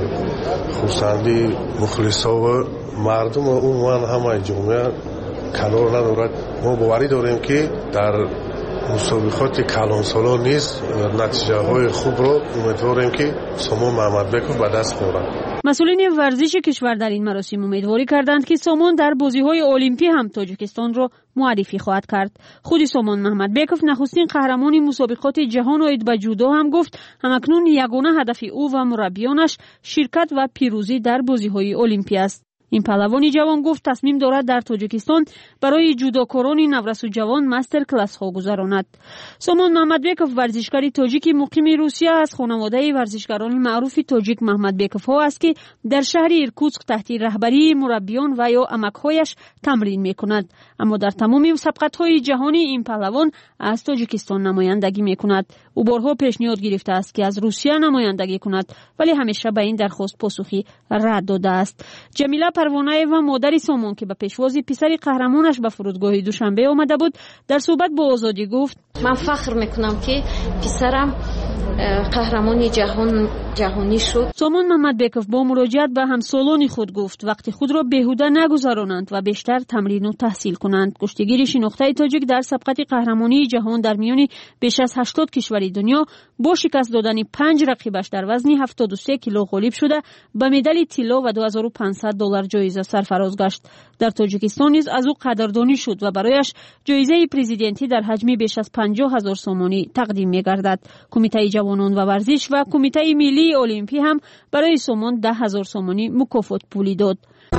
خورسندی مخلصا و مردم و عموما همه جامعه کنار ندارد. ما باوری داریم که در مسابقات کلانسالا نیز نتیجه های خوب را امیدواریم که سامان محمدبکوف به دست بیاورد. مسئولین ورزش کشور در این مراسم امیدواری کردند که سامان در بازی‌های المپی هم تاجیکستان را معرفی خواهد کرد. خود سامان محمدبکوف نخستین قهرمان مسابقات جهان آید به جودو هم گفت همکنون یگانه هدف او و مربیانش شرکت و پیروزی در بازی‌های المپی است. این پهلوانی جوان گفت تصمیم دارد در تاجیکستان برای جودوکاران نورسو جوان مستر کلاس ها گذراند. سامان محمدبیکوف ورزشکار تاجیکی مقیم روسیه از خانواده ورزشکاران معروف تاجیک محمدبیکوف ها است که در شهر ایرکوتسک تحت رهبری مربیان و یا عمک‌هایش تمرین می‌کند. اما در تمام سبقت‌های جهانی این پهلوان از تاجیکستان نمایندگی می‌کند. او بارها پیشنهاد گرفته است که از روسیه نمایندگی کند ولی همیشه به این درخواست پاسخی رد داده است. جمیله پروانه و مادر سامان که به پیشواز پسر قهرمانش به فرودگاه دوشنبه آمده بود در صحبت با آزادی گفت من فخر میکنم که پسرم قهرمان جهان جهانی شد. سامان محمدبیکوف با مراجعت به همسالان خود گفت وقتی خود را بیهوده نگذرانند و بیشتر تمرین و تحصیل کنند. کشتیگیر شناخته تاجیک در سبقت قهرمانی جهان در میان بیش از هشتاد کشور دنیا با شکست دادن پنج رقیبش در وزن هفتاد و سه کیلو غالب شده به مدال طلا و دو هزار و پانصد دلار جایزه سرفراز گشت. در تاجیکستان نیز از او قدردانی شد و برایش جایزه پرزیدنتی در حجم بیش از پنجاه هزار سومانی تقدیم می‌گردد. کمیته جوانان و ورزش و کمیته ملی المپی هم برای سامان ده هزار سومانی مکافات پولی داد.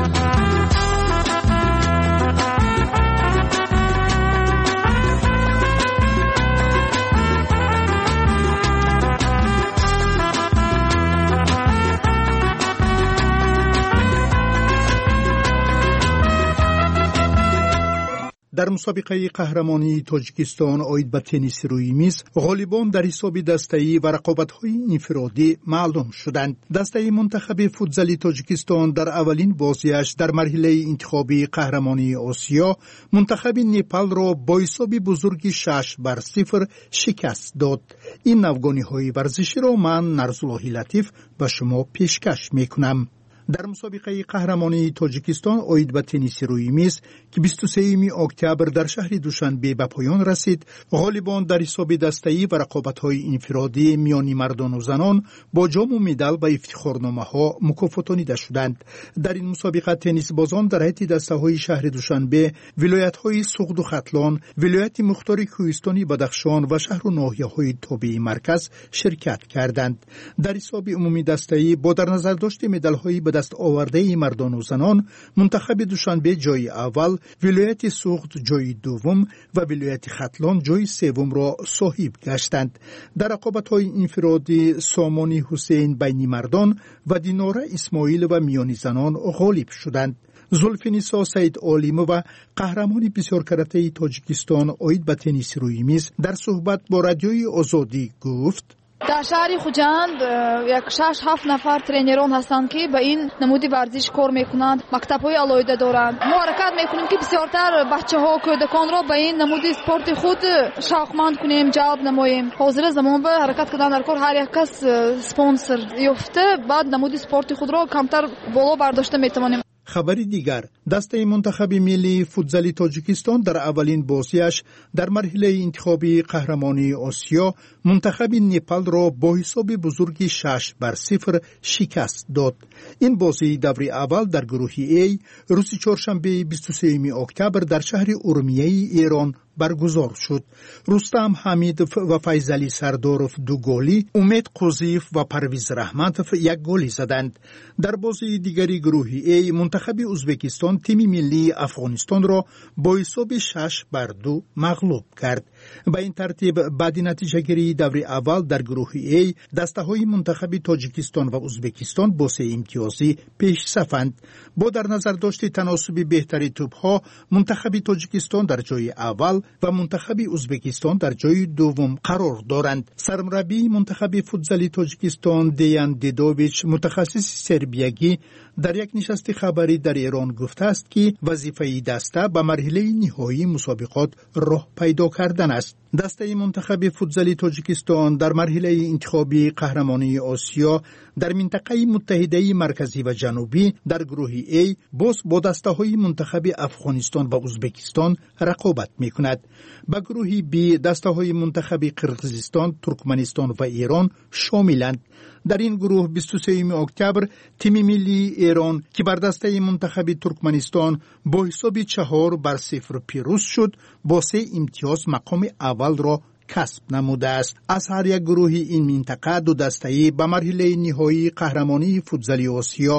در مسابقه قهرمانی تاجیکستان آید به تنیس روی میز غالبان در حساب دسته‌ای و رقابت‌های انفرادی معلوم شدند. دسته منتخب فوتزال تاجیکستان در اولین بازیش در مرحله انتخابی قهرمانی آسیا منتخب نپال را با حساب بزرگی شش بر صفر شکست داد. این نوگانی‌های ورزشی را من نرزالله لطیف به شما پیشکش می‌کنم. در مسابقه قهرمانی تاجیکستان آید به تنیس روی میز که بیست و سوم اکتبر در شهر دوشنبه به پایان رسید، غالبان در حساب دسته‌ای و رقابت‌های انفرادی میان مردان و زنان با جام و مدال و افتخارنامه‌ها مکافاتانیده شدند. در این مسابقه تنیس بازان در هیئت دسته‌های شهر دوشنبه، ولایت‌های سوغد و ختلان، ولایت مختار کوهستانی بدخشان و شهر و ناحیه‌های تابع مرکز شرکت کردند. در حساب عمومی دسته‌ای با در نظر داشت مدال‌های دست آورده مردان و زنان، منتخب دوشنبه جای اول، ولایت سوغد جای دوم و ولایت ختلان جای سوم را صاحب گشتند. در رقابت‌های انفرادی سامانی حسین بین مردان و دیناره اسماعیل و میانی زنان غالب شدند. زلفنیسا سید عالم و قهرمان بسیار کرته تاجیکستان آید به تنیس روی میز در صحبت با رادیوی آزادی گفت در شهر خوجند یک شش هفت نفر ترینران هستند که به این نمودی ورزش کار میکنند، مکتب‌های علایده دارند. ما حرکت میکنیم که بسیارتر بچه‌ها کودکان را به این نمودی اسپورت خود شوقمند کنیم، جلب نماییم. حاضر زمان به حرکت کردن در کار هر یک کس اسپانسر یافته بعد نمودی اسپورت خود را کمتر بالا برداشته میتوانیم. خبری دیگر، دسته منتخب ملی فوتزال تاجیکستان در اولین بازیش در مرحله انتخابی قهرمانی آسیا منتخب نپال را با حساب بزرگی شش بر صفر شکست داد. این بازی دور اول در گروه ای روز چهارشنبه بیست و سوم اکتبر در شهر اورمیه ایران برگزار شد. رستم حمید و فیضعلی سرداروف دو گلی، امید قضیف و پرویز رحمتوف یک گلی زدند. در بازی دیگری گروه ای منتخب ازبکستان تیم ملی افغانستان را با حساب شش بر دو مغلوب کرد. به این ترتیب بعد نتیجه گیری دور اول در گروه ای دسته های منتخب تاجیکستان و ازبکستان با سه امتیازی پیش صفند. با در نظر داشت تناسب بهتری توپ ها منتخب تاجیکستان در جای اول و منتخب ازبکستان در جای دوم قرار دارند. سرمربی منتخب فوتزال تاجیکستان دیان دیدوویچ متخصص سربیایی در یک نشست خبری در ایران گفته است که وظیفه دسته به مرحله نهایی مسابقات راه پیدا کردن است. دسته منتخب فوتزال تاجیکستان در مرحله انتخابی قهرمانی آسیا در منطقه متحده مرکزی و جنوبی در گروه ای باز با دسته های منتخب افغانستان و ازبکستان رقابت می کند. به گروه بی دسته های منتخب قرقیزستان، ترکمنستان و ایران شاملند. در این گروه بیست و سوم اکتبر تیم ملی ایران که بر دسته منتخب ترکمنستان با حساب چهار بر صفر پیروز شد با سه امتیاز مقام اول را کسب نموده است. از هر یک گروه این منطقه دو دسته‌ای به مرحله نهایی قهرمانی فوتزال آسیا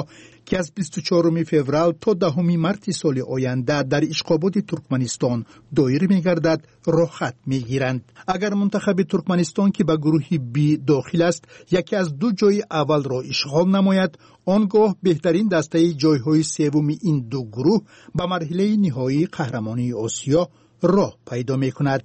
که از بیست و چهارم فوریه تا دهم مارس سال آینده در اشقابات ترکمنستان دایر می‌گردد راحت می‌گیرند. اگر منتخب ترکمنستان که به گروه بی داخل است یکی از دو جای اول را اشغال نماید، آنگاه بهترین دسته جایهای سوم این دو گروه به مرحله نهایی قهرمانی آسیا راه پیدا می‌کند.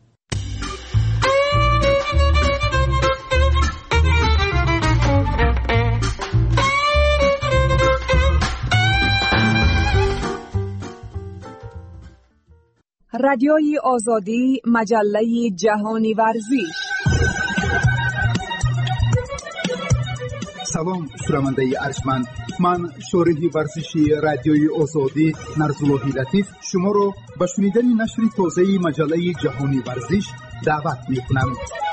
رادیوی آزادی، مجله جهانی ورزش. سلام شنونده ارجمند، من شارح ورزشی رادیوی آزادی نرزالله لطیف شما را به شنیدن نشر تازه مجله جهانی ورزش دعوت می‌کنم.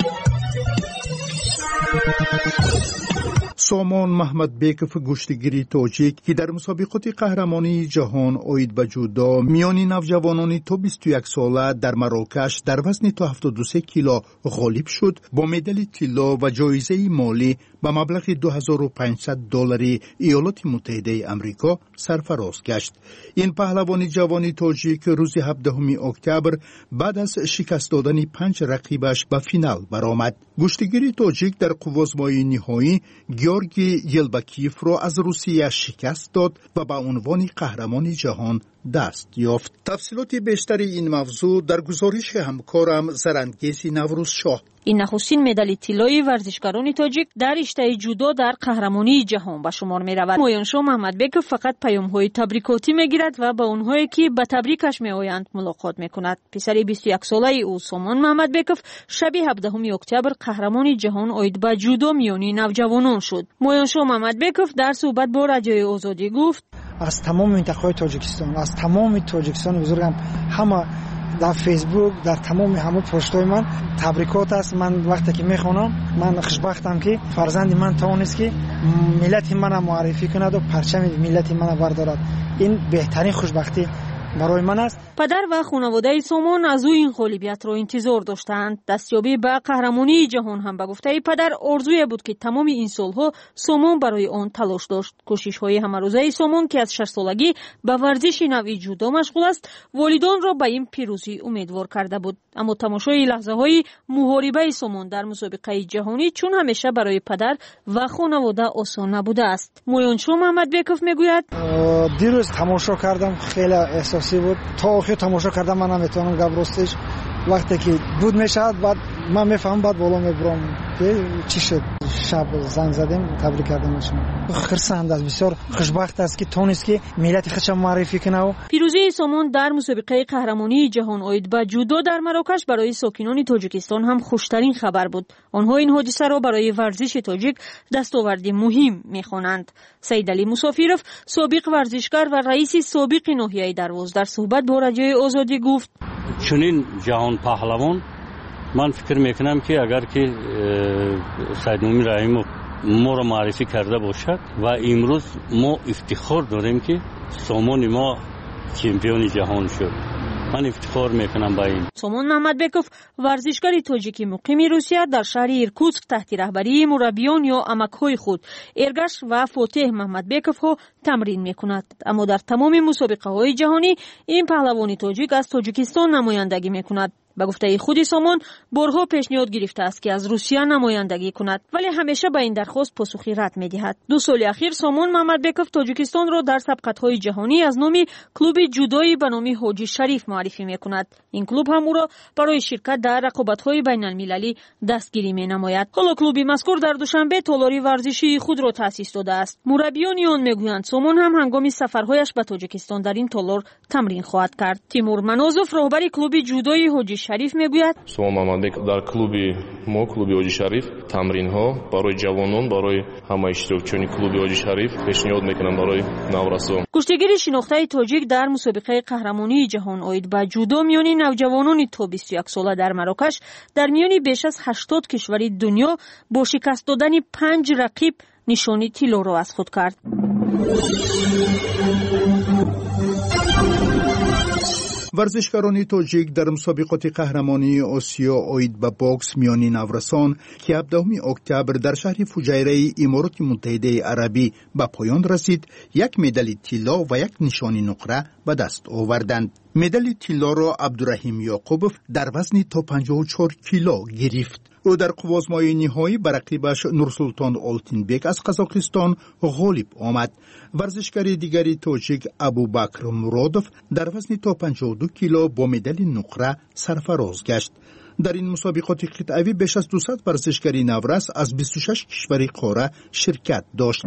سامان محمدبکov گشتگیری تاجیک که در مسابقات قهرمانی جهان اید به جودو میان نوجوانان تا بیست و یک ساله در مراکش در وزن تا هفتاد و سه کیلو غالب شد، با مدال طلا و جایزه مالی به مبلغ دو هزار و پانصد دلاری ایالات متحده آمریکا سرفراز گشت. این پهلوان جوان تاجیک روز هفدهم اکتبر بعد از شکست دادن پنج رقیبش به فینال برآمد. گشتگیری تاجیک در قوزمای نهایی گیورگی یلبکیف را از روسیه شکست داد و به عنوان قهرمان جهان دست یافت. تفصیلات بیشتر این موضوع در گزارش همکارم زرندگیزی نوروز شاه. این نخستین مدال طلایی ورزشکاران تاجیک در رشته جودو در قهرمانی جهان به شمار می رود. مویانشاه محمدبکov فقط پیام های تبریکاتی می گیرد و با اونهایی که به تبریکش می آیند ملاقات می کند. پسر بیست و یک ساله او سامان محمدبکov شب هفدهم اکتبر قهرمان جهان اید به جودو میانی نوجوانان شد. مویانشاه محمدبکov در صحبت با رادیوی آزادی گفت: از تمام منطقه‌های تاجیکستان، از تمام تاجیکستان بزرگم، همه در فیسبوک، در تمام همه پست‌های من تبریکات است. من وقتی که میخونم من خوشبختم که فرزند من توانست که ملت من معرفی کند و پرچم ملت من بردارد. این بهترین خوشبختی برای من است. پدر و خانواده سامان از او این غالبیت را انتظار داشتند. دستیابی به قهرمانی جهان هم به گفته پدر آرزوی بود که تمام این سالها سامان برای آن تلاش داشت. کوشش‌های همه‌روزه سامان که از شش سالگی به ورزش نوعی جودو مشغول است، والدان را به این پیروزی امیدوار کرده بود. اما تماشای لحظه‌های محاربه سامان در مسابقه جهانی چون همیشه برای پدر و خانواده آسان نبوده است. مویانشاه محمدبکov میگوید: دیروز تماشا کردم، خیلی احساسی بود. تا آخر تماشا کردم من نمیتونم گپ راستش. وقتی که بود میشد بعد من میفهمم بعد بالا میبرم که چی شد. شب زنگ زدیم تبریک کردمشون. خرسند است، بسیار خوشبخت است که تونست که ملت خودش معرفی کنه. و پیروزی سامان در مسابقه قهرمانی جهان اید به جودو در مراکش برای ساکنان تاجیکستان هم خوشترین خبر بود. آنها این حادثه را برای ورزش تاجیک دستاوردی مهم میخوانند. سید علی مسافیروف سابق ورزشکار و رئیس سابق ناحیه درواز در صحبت با رادیوی آزادی گفت: چنین جهان پهلوان من فکر میکنم که اگر که سید مومن رحیم ما را معرفی کرده باشد و امروز ما افتخار داریم که سامان ما چمپیون جهان شد. من افتخار میکنم با این. سامان محمدبکov ورزشکار تاجیکی مقیم روسیه در شهر ایرکوتسک تحت رهبری مربیان یا عمک‌های خود ارگش و فاتح محمدبکov ها تمرین میکند. اما در تمام مسابقه‌های جهانی این پهلوان تاجیک از تاجیکستان نمایندگی میکند. به گفته خود سامان بارها پیشنهاد گرفته است که از روسیه نمایندگی کند، ولی همیشه به این درخواست پاسخی رد می‌دهد. دو سال اخیر سامان محمدبکov تاجیکستان را در سبقت‌های جهانی از نام کلوب جودویی به نام حاجی شریف معرفی می‌کند. این کلوب هم او را برای شرکت در رقابت‌های بین‌المللی دستگیری می‌نماید. حالا کلوب مذکور در دوشنبه تالاری ورزشی خود را تأسیس داده است. مربیان آن می‌گویند سامان هم هنگام سفرهایش به تاجیکستان در این تالار تمرین خواهد کرد. تیمور منازوف راهبر کلوب جودویی حاجی شریف میگوید: سامان محمدبکov در کلوبی ما کلوبی حاجی شریف تمرین ها برای جوانان، برای همه اشتراکچیان کلوبی حاجی شریف پیشنهاد میکنم برای نورسان. کشتیگیر شناخته تاجیک در مسابقه قهرمانی جهان اید به جودو میان نوجوانان تا بیست و یک ساله در مراکش در میان بیش از هشتاد کشور دنیا با شکست دادن پنج رقیب نشانی طلا را از خود کرد. ورزشکاران تاجیک در مسابقات قهرمانی آسیا آید به باکس میانی نورسان که هفدهم اکتبر در شهر فجیره امارات متحده عربی به پایان رسید، یک مدال طلا و یک نشان نقره به دست آوردند. مدال طلا را عبدالرحیم یعقوبوف در وزن تا پنجاه و چهار کیلو گرفت. او در قوازمای نهایی بر رقیبش نورسلطان آلتینبک از قزاقستان غالب آمد. ورزشکار دیگری تاجیک ابوبکر مرادوف در وزن تا پنجاه و دو کیلو با مدال نقره سرفراز گشت. در این مسابقات قطعی بیش از دویست ورزشکار نورس از بیست و شش کشور قاره شرکت داشت.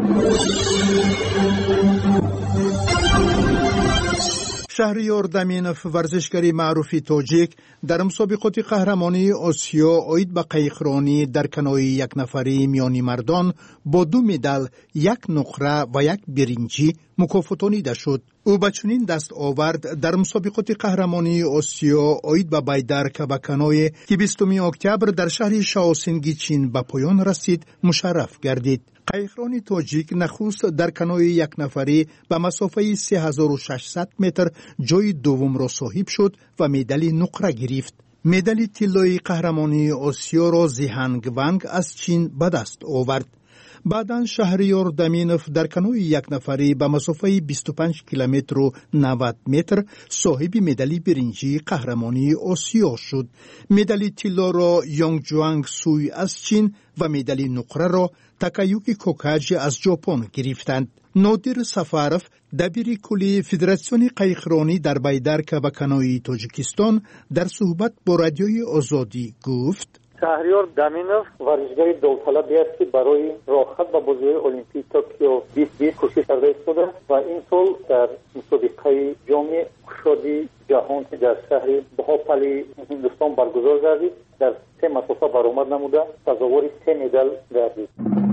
شهریار دمینوف ورزشکار معروف تاجیک در مسابقات قهرمانی آسیا آید به قایقرانی در کنوی یک نفری میانی مردان با دو مدال، یک نقره و یک برنجی مکافاتانیده شد. او به چنین دست آورد در مسابقات قهرمانی آسیا آید به بیدر کبکنای که بیستم اکتبر در شهر شاوسنگی چین به پایان رسید مشرف گردید. قایقرانی تاجیک نخست در کنوی یک نفری به مسافه سه هزار و ششصد متر جای دوم را صاحب شد و مدال نقره گرفت. مدال طلای قهرمانی آسیا را زیهانگ ونگ از چین به دست آورد. بعداً شهریار دمینوف در کنوی یک نفری به مسافه بیست و پنج کیلومتر و نود متر صاحب مدال برنجی قهرمانی آسیا شد. مدال طلا را یونگ جوانگ سوی از چین و مدال نقره را تاکایوکی کوکاجی از ژاپن گرفتند. نادر سفارف دبیر کلی فدراسیون قایقرانی در بیدر کبکنای تاجیکستان در صحبت با رادیوی آزادی گفت: شهریار دمینوف ورزشکار داوطلبی است که برای راحت به بازی‌های المپیک توکیو بیست بیست کوشش کرده ایستاده و این سال در مسابقه جام کشادی جهان که در شهر بهاپلی هندوستان برگزار گردید در سه مسافه برآمد نموده سزاوار سه مدال گردید.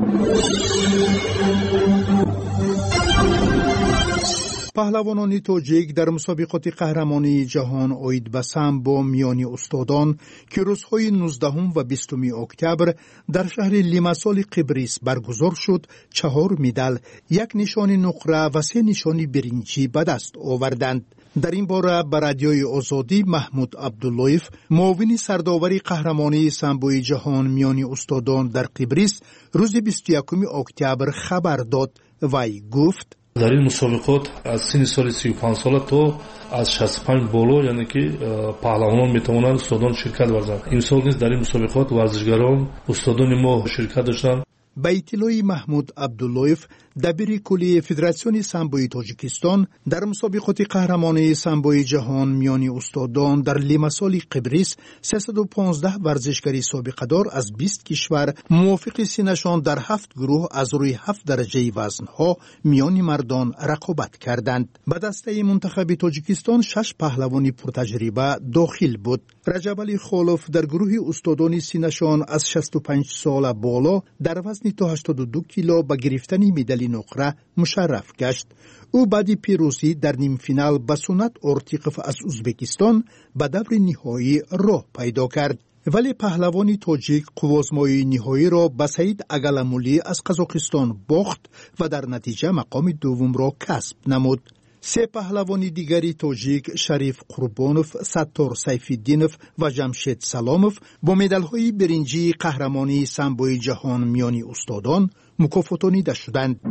پهلوانان تاجیک در مسابقات قهرمانی جهان آید به سامبو میانی استادان که روزهای نوزدهم و بیستم اکتبر در شهر لیماسول قبرس برگزار شد چهار مدال، یک نشان نقره و سه نشان برنجی به دست آوردند. در این باره به رادیوی آزادی محمود عبداللهیف معاون سرداوری قهرمانی سامبوی جهان میانی استادان در قبرس روز بیست و یکم اکتبر خبر داد. وی گفت: در این مسابقات از سن سال سی و پنج ساله تا از شصت و پنج بالا یعنی که پهلوانان میتوانند استادان شرکت ورزند. امسال نیز در این مسابقات ورزشکاران استادان ما شرکت داشتند. به اطلاع محمود عبداللهیف دبیر کلی فدراسیون سامبوی تاجیکستان در مسابقات قهرمانی سامبوی جهان میانی استادان در لیماسول قبرس سیصد و پانزده ورزشکار سابقه دار از بیست کشور موافق سینشان در هفت گروه از روی هفت درجه وزنها میانی مردان رقابت کردند. به دسته منتخب تاجیکستان شش پهلوانی پرتجربه داخل بود. رجب علی خالوف در گروه استادان سینشان از شصت و پنج سال بالا در وزن تا هشتاد و دو کیلو با گرفتن مدال نقره مشرف گشت. او بعد پیروزی در نیم فینال با سنت اورتیقوف از ازبکستان به دور نهایی راه پیدا کرد. ولی پهلوانی تاجیک قوازمای نهایی را به سعید اگلمولی از قزاقستان باخت و در نتیجه مقام دوم را کسب نمود. سه پهلوانی دیگری تاجیک شریف قربانوف، ستار سیفالدینوف و جمشید سلاموف با مدال‌های برنجی قهرمانی سامبوی جهان میانی استادان مکافاتانیده شدند.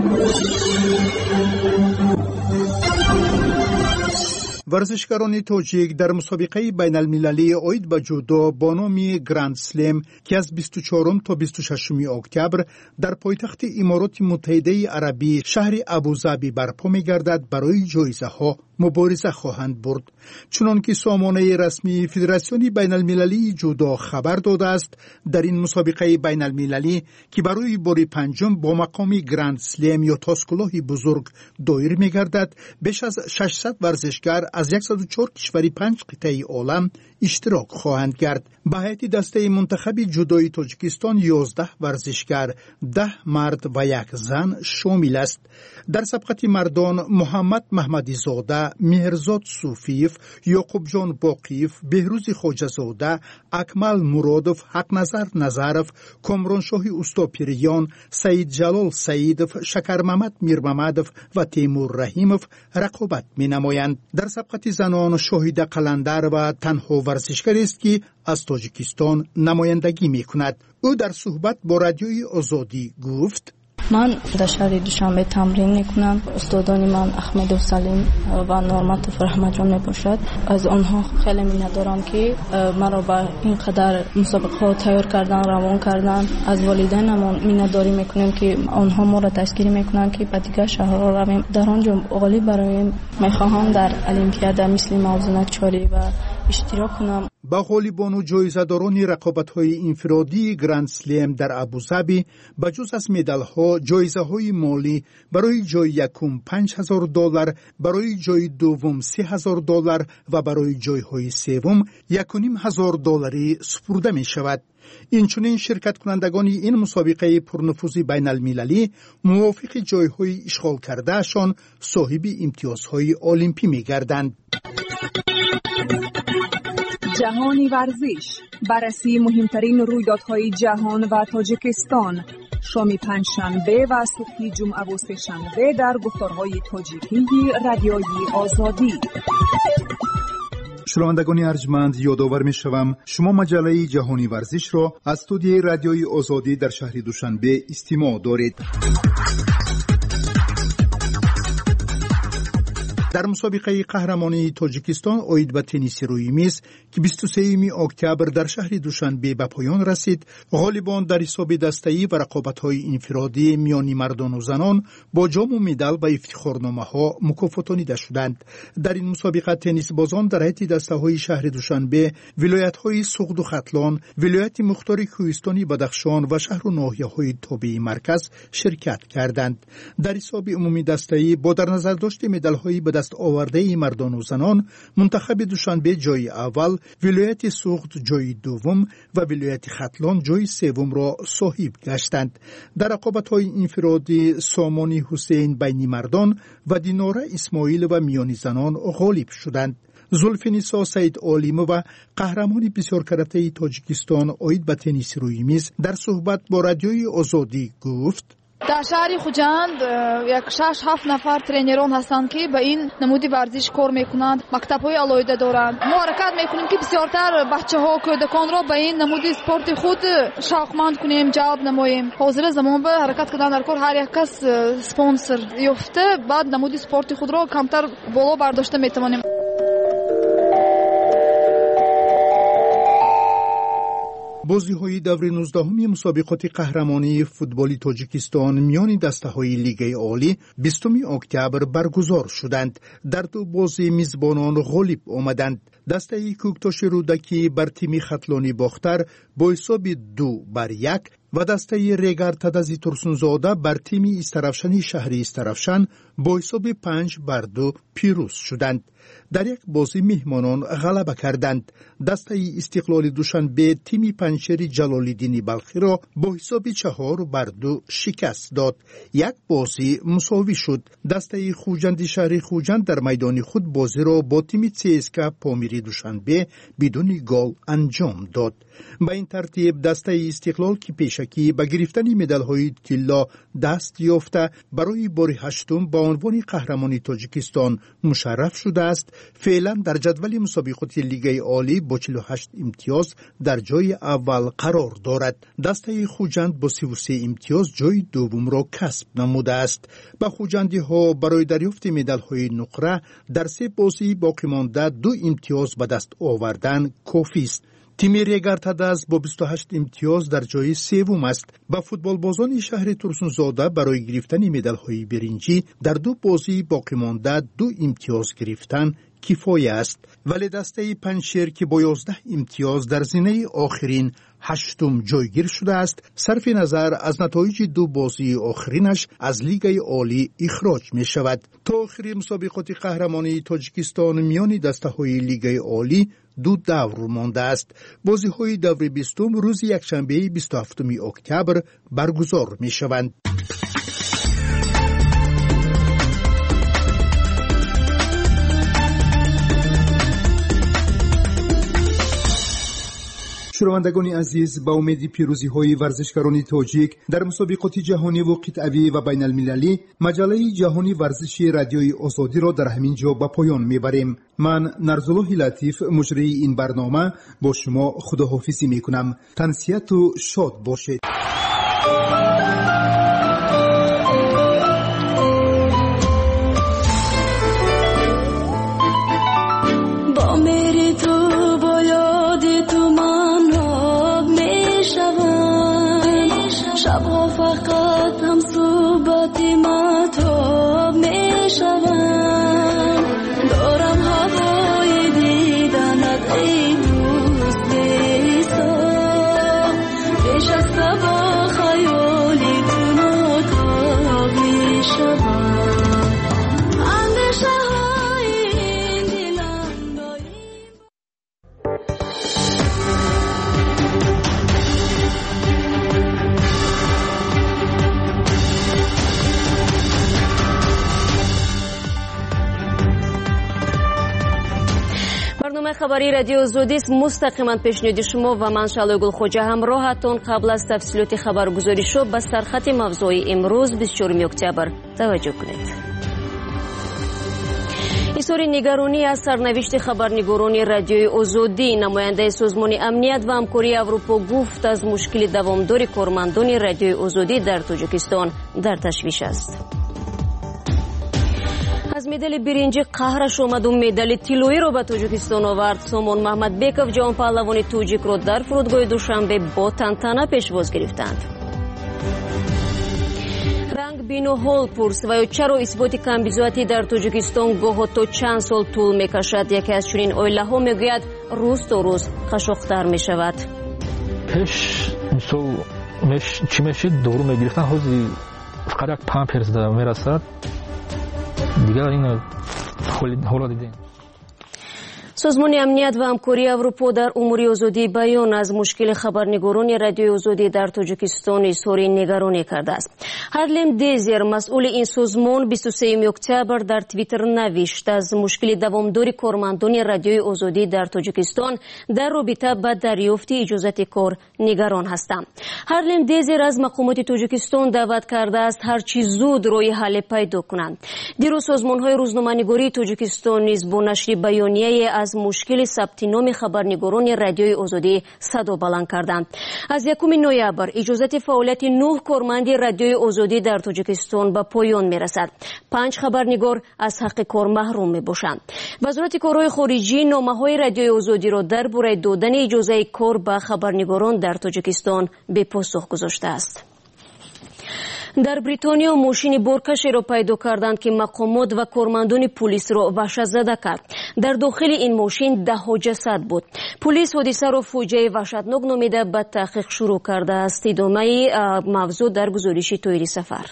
ورزشکاران تاجیک در مسابقه بین المللی آید به جودو با نام گراند سلم که از بیست و چهارم تا بیست و ششم اکتبر در پایتخت امارات متحده عربی شهر ابوظبی برپا می‌گردد برای جایزه ها مبارزه خواهند برد. چنانکه سامانه رسمی فدراسیون بین المللی جودو خبر داده است در این مسابقه بین المللی که برای بار پنجم با مقام گراند سلم یا تاسکلاه بزرگ دایر می‌گردد بیش از ششصد ورزشکار از صد و چهار کشور پنج قطعه عالم اشتراک خواهند کرد. به هیئت دسته منتخب جودوی تاجیکستان یازده ورزشکار، ده مرد و یک زن شامل است. در سبقت مردان محمد محمدی زاده، مهرزاد صوفیف، یعقوب جان باقیف، بهروز خواجه زاده، اکمل مرادوف، حق نظر نظرف، کامران شاهی استاپیریان، سعید جلال سعیدوف، شکر محمد میرمحمدوف و تیمور رحیموف رقابت می نمایند. در طبقه زنان شاهد قلندر و تنها ورزشکار است که از تاجیکستان نمایندگی میکند. او در صحبت با رادیوی آزادی گفت: من در شهر دوشنبه تمرین میکنم. استادان من احمد و سلیم و نورمت رحمت جان میباشد. از آنها خیلی منت دارم که مرا به این قدر مسابقه ها تیار کردن، روان کردن. از والدینم منت داری میکنیم که آنها ما را تشکیل میکنن که به دیگر شهرها رویم. در آنجا غالب برایم میخواهم در المپیاد مثل موزونک چالی و اشتراک کنم. با غالبان جایزه‌داران رقابت‌های انفرادی گرند سلم در ابوظبی بجز از مدال‌ها، جایزه‌های مالی برای جای یکم پنج هزار دلار، برای جای دوم سه هزار دلار و برای جای‌های سوم یک و نیم هزار دلاری سپرده می‌شود. اینچنین شرکت کنندگان این مسابقه پرنفوذ بین المللی موافق جای‌های اشغال کردهشان صاحب امتیازهای المپی می‌گردند. جهانی ورزش، بررسی مهمترین رویدادهای جهان و تاجیکستان، شام پنجشنبه و صبح جمعه و سه‌شنبه در گفتارهای تاجیکی رادیوی آزادی. شنوندگان ارجمند، یادآور می‌شوم شما مجله جهانی ورزش را از استودیوی رادیوی آزادی در شهر دوشنبه استماع دارید. در مسابقه قهرمانی تاجیکستان اید به تنیس روی میز که بیست و سوم اکتبر در شهر دوشنبه به پایان رسید، غالبان در حساب دسته‌ای و رقابت‌های انفرادی میان مردان و زنان با جام و مدال و افتخارنامه‌ها مکافاتانیده شدند. در این مسابقه تنیس بازان در هیئت دسته‌های شهر دوشنبه، ولایت‌های سوخت و ختلان، ولایت مختار کوهستانی بدخشان و شهر و ناحیه‌های تابع مرکز شرکت کردند. در حساب عمومی دسته‌ای با در نظر داشت مدال‌های به دست آورده مردان و زنان، منتخب دوشنبه جای اول، ولایت سوخت جای دوم و ولایت ختلان جای سوم را صاحب گشتند. در رقابت‌های انفرادی سامانی حسین بین مردان و دیناره اسماعیل و میانی زنان غالب شدند. زلفنیسا سید عالم و قهرمان بسیار کرته تاجیکستان اید به تنیس روی میز در صحبت با رادیوی آزادی گفت: در شهر خوجند یک شش هفت نفر ترینران هستند که به این نمودی ورزش کار میکنند. مکتب‌های علایده دارند. ما حرکت میکنیم که بسیارتر بچه‌ها کودکان را به این نمودی سپورت خود شوقمند کنیم، جلب نماییم. حاضر زمان به حرکت کردن در کار هر یک کس اسپانسر یافته، بعد نمودی سپورت خود را کمتر بالا برداشته میتوانیم. بازی‌های دور نوزدهم مسابقات قهرمانی فوتبال تاجیکستان میان دسته‌های لیگ عالی بیستم اکتبر برگزار شدند. در دو بازی میزبانان غالب آمدند. دسته کوکتاش رودکی بر تیم ختلانی باختر با حساب دو بر یک و دسته ریگر تدزی ترسونزاده بر تیم استرافشانی شهری استرافشان با حساب پنج بر دو پیروز شدند. در یک بازی میهمانان غلبه کردند. دسته استقلال دوشنبه تیم پنجشیر جلال‌الدین بلخی را با حساب چهار بر دو شکست داد. یک بازی مساوی شد. دسته خوجند شهری خوجند در میدان خود بازی را با تیم سیسکا پامیری دوشنبه بدون گل انجام داد. به این ترتیب دسته استقلال که پیشکی به گرفتن مدال‌های طلا دست یافته برای بار هشتم با عنوان قهرمانی تاجیکستان مشرف شده است، فعلا در جدول مسابقات لیگ عالی با چهل و هشت امتیاز در جای اول قرار دارد. دسته خوجند با سی و سه امتیاز جای دوم را کسب نموده است. با خوجندی ها برای دریافت مدال های نقره در سه بازی باقی مانده دو امتیاز به دست آوردن کافی است. تیم ریگر تدز با بیست و هشت امتیاز در جای سوم است. با فوتبال بازان شهر ترسونزاده برای گرفتن مدال های برنجی در دو بازی باقی مانده دو امتیاز گرفتن کفایه است. ولی دسته پنجشیر که با یازده امتیاز در زینه آخرین هشتم جایگیر شده است، صرف نظر از نتایج دو بازی آخرینش از لیگ عالی اخراج می شود. تا آخری مسابقات قهرمانی تاجیکستان میان دسته های لیگ عالی دو دور مانده است. بازی های دور بیستم روز یکشنبه بیست و هفتم اکتبر برگزار می شوند. شنوندگان عزیز، با امید پیروزی های ورزشکاران تاجیک در مسابقات جهانی و قطعی و بین المللی، مجله جهانی ورزش رادیوی آزادی را در همین جا به پایان میبریم. من نرزالله لطیف مجری این برنامه با شما خداحافظی میکنم. تنسیت و شاد باشید. شبها فقط هم صحبت مطاب می شوم، دارم هوای دیدنت ای دوست بیستم، پیش از با خیالی تو ناتاب می شوم، اندیشه های این دلم داریم. برنامه خبری رادیو آزادی است. مستقیما پیشنهاد شما و من شالوی گلخوجه همراهتون. قبل از تفصیلات خبرگزاری شو به سرخط موضوع امروز بیست و چهارم اکتبر توجه کنید. اظهار نگرانی از سرنوشت خبرنگاران رادیوی آزادی، نماینده سازمان امنیت و همکاری اروپا گفت از مشکل دوامدار کارمندان رادیوی آزادی در تاجیکستان در تشویش است. از مدال برنجی قهرش آمد و مدال طلایی را به تاجیکستان آورد. سامان محمد بیکов جوان پهلوان تاجیک را در فرودگاه دوشنبه با تنتنه پیشواز گرفتند. رنگ بین و حال پرسید چرا اثبات کمبزاتی در تاجیکستان گاه تا چند سال طول میکشد. یکی از چنین عائله ها میگوید روز تا روز قشنگتر میشود. پیش مثل مش چی میشه دورو میگرفتن حوزی فقط یک پامپرز میرسد دیگر این حالا دیدیم. سازمان امنیت و همکاری اروپا در امور آزادی بیان از مشکل خبرنگاران رادیوی آزادی در تاجیکستان اظهار نگرانی کرده است. هارلم دیزر مسئول این سازمان بیست و سوم اکتبر در توییتر نوشت از مشکل دوامدار کارمندان رادیوی آزادی در تاجیکستان در رابطه با دریافت اجازت کار نگران هستم. هارلم دیزر از مقامات تاجیکستان دعوت کرده است هر چیز زود راه حل پیدا کنند. دیروز سازمان‌های روزنامه‌نگاری تاجیکستان نیز با نشر بیانیه از مشکل ثبت نام خبرنگاران رادیوی آزادی صدا بلند کردند. از یکم نوامبر اجازت فعالیت نه کارمند رادیوی آزادی در تاجیکستان به پایان میرسد. پنج خبرنگار از حق کار محروم میباشند. وزارت کارهای خارجی نامه‌های رادیوی آزادی را درباره دادن اجازه کار به خبرنگاران در تاجیکستان به پاسخ گذاشته است. در بریتانیا ماشین بارکشی را پیدا کردند که مقامات و کارمندان پلیس را وحشت زده کرد. در داخل این ماشین ده ها جسد بود. پلیس حادثه را فاجعه وحشتناک نامیده به تحقیق شروع کرده است. ادامه موضوع در گزارش طاهری سفر.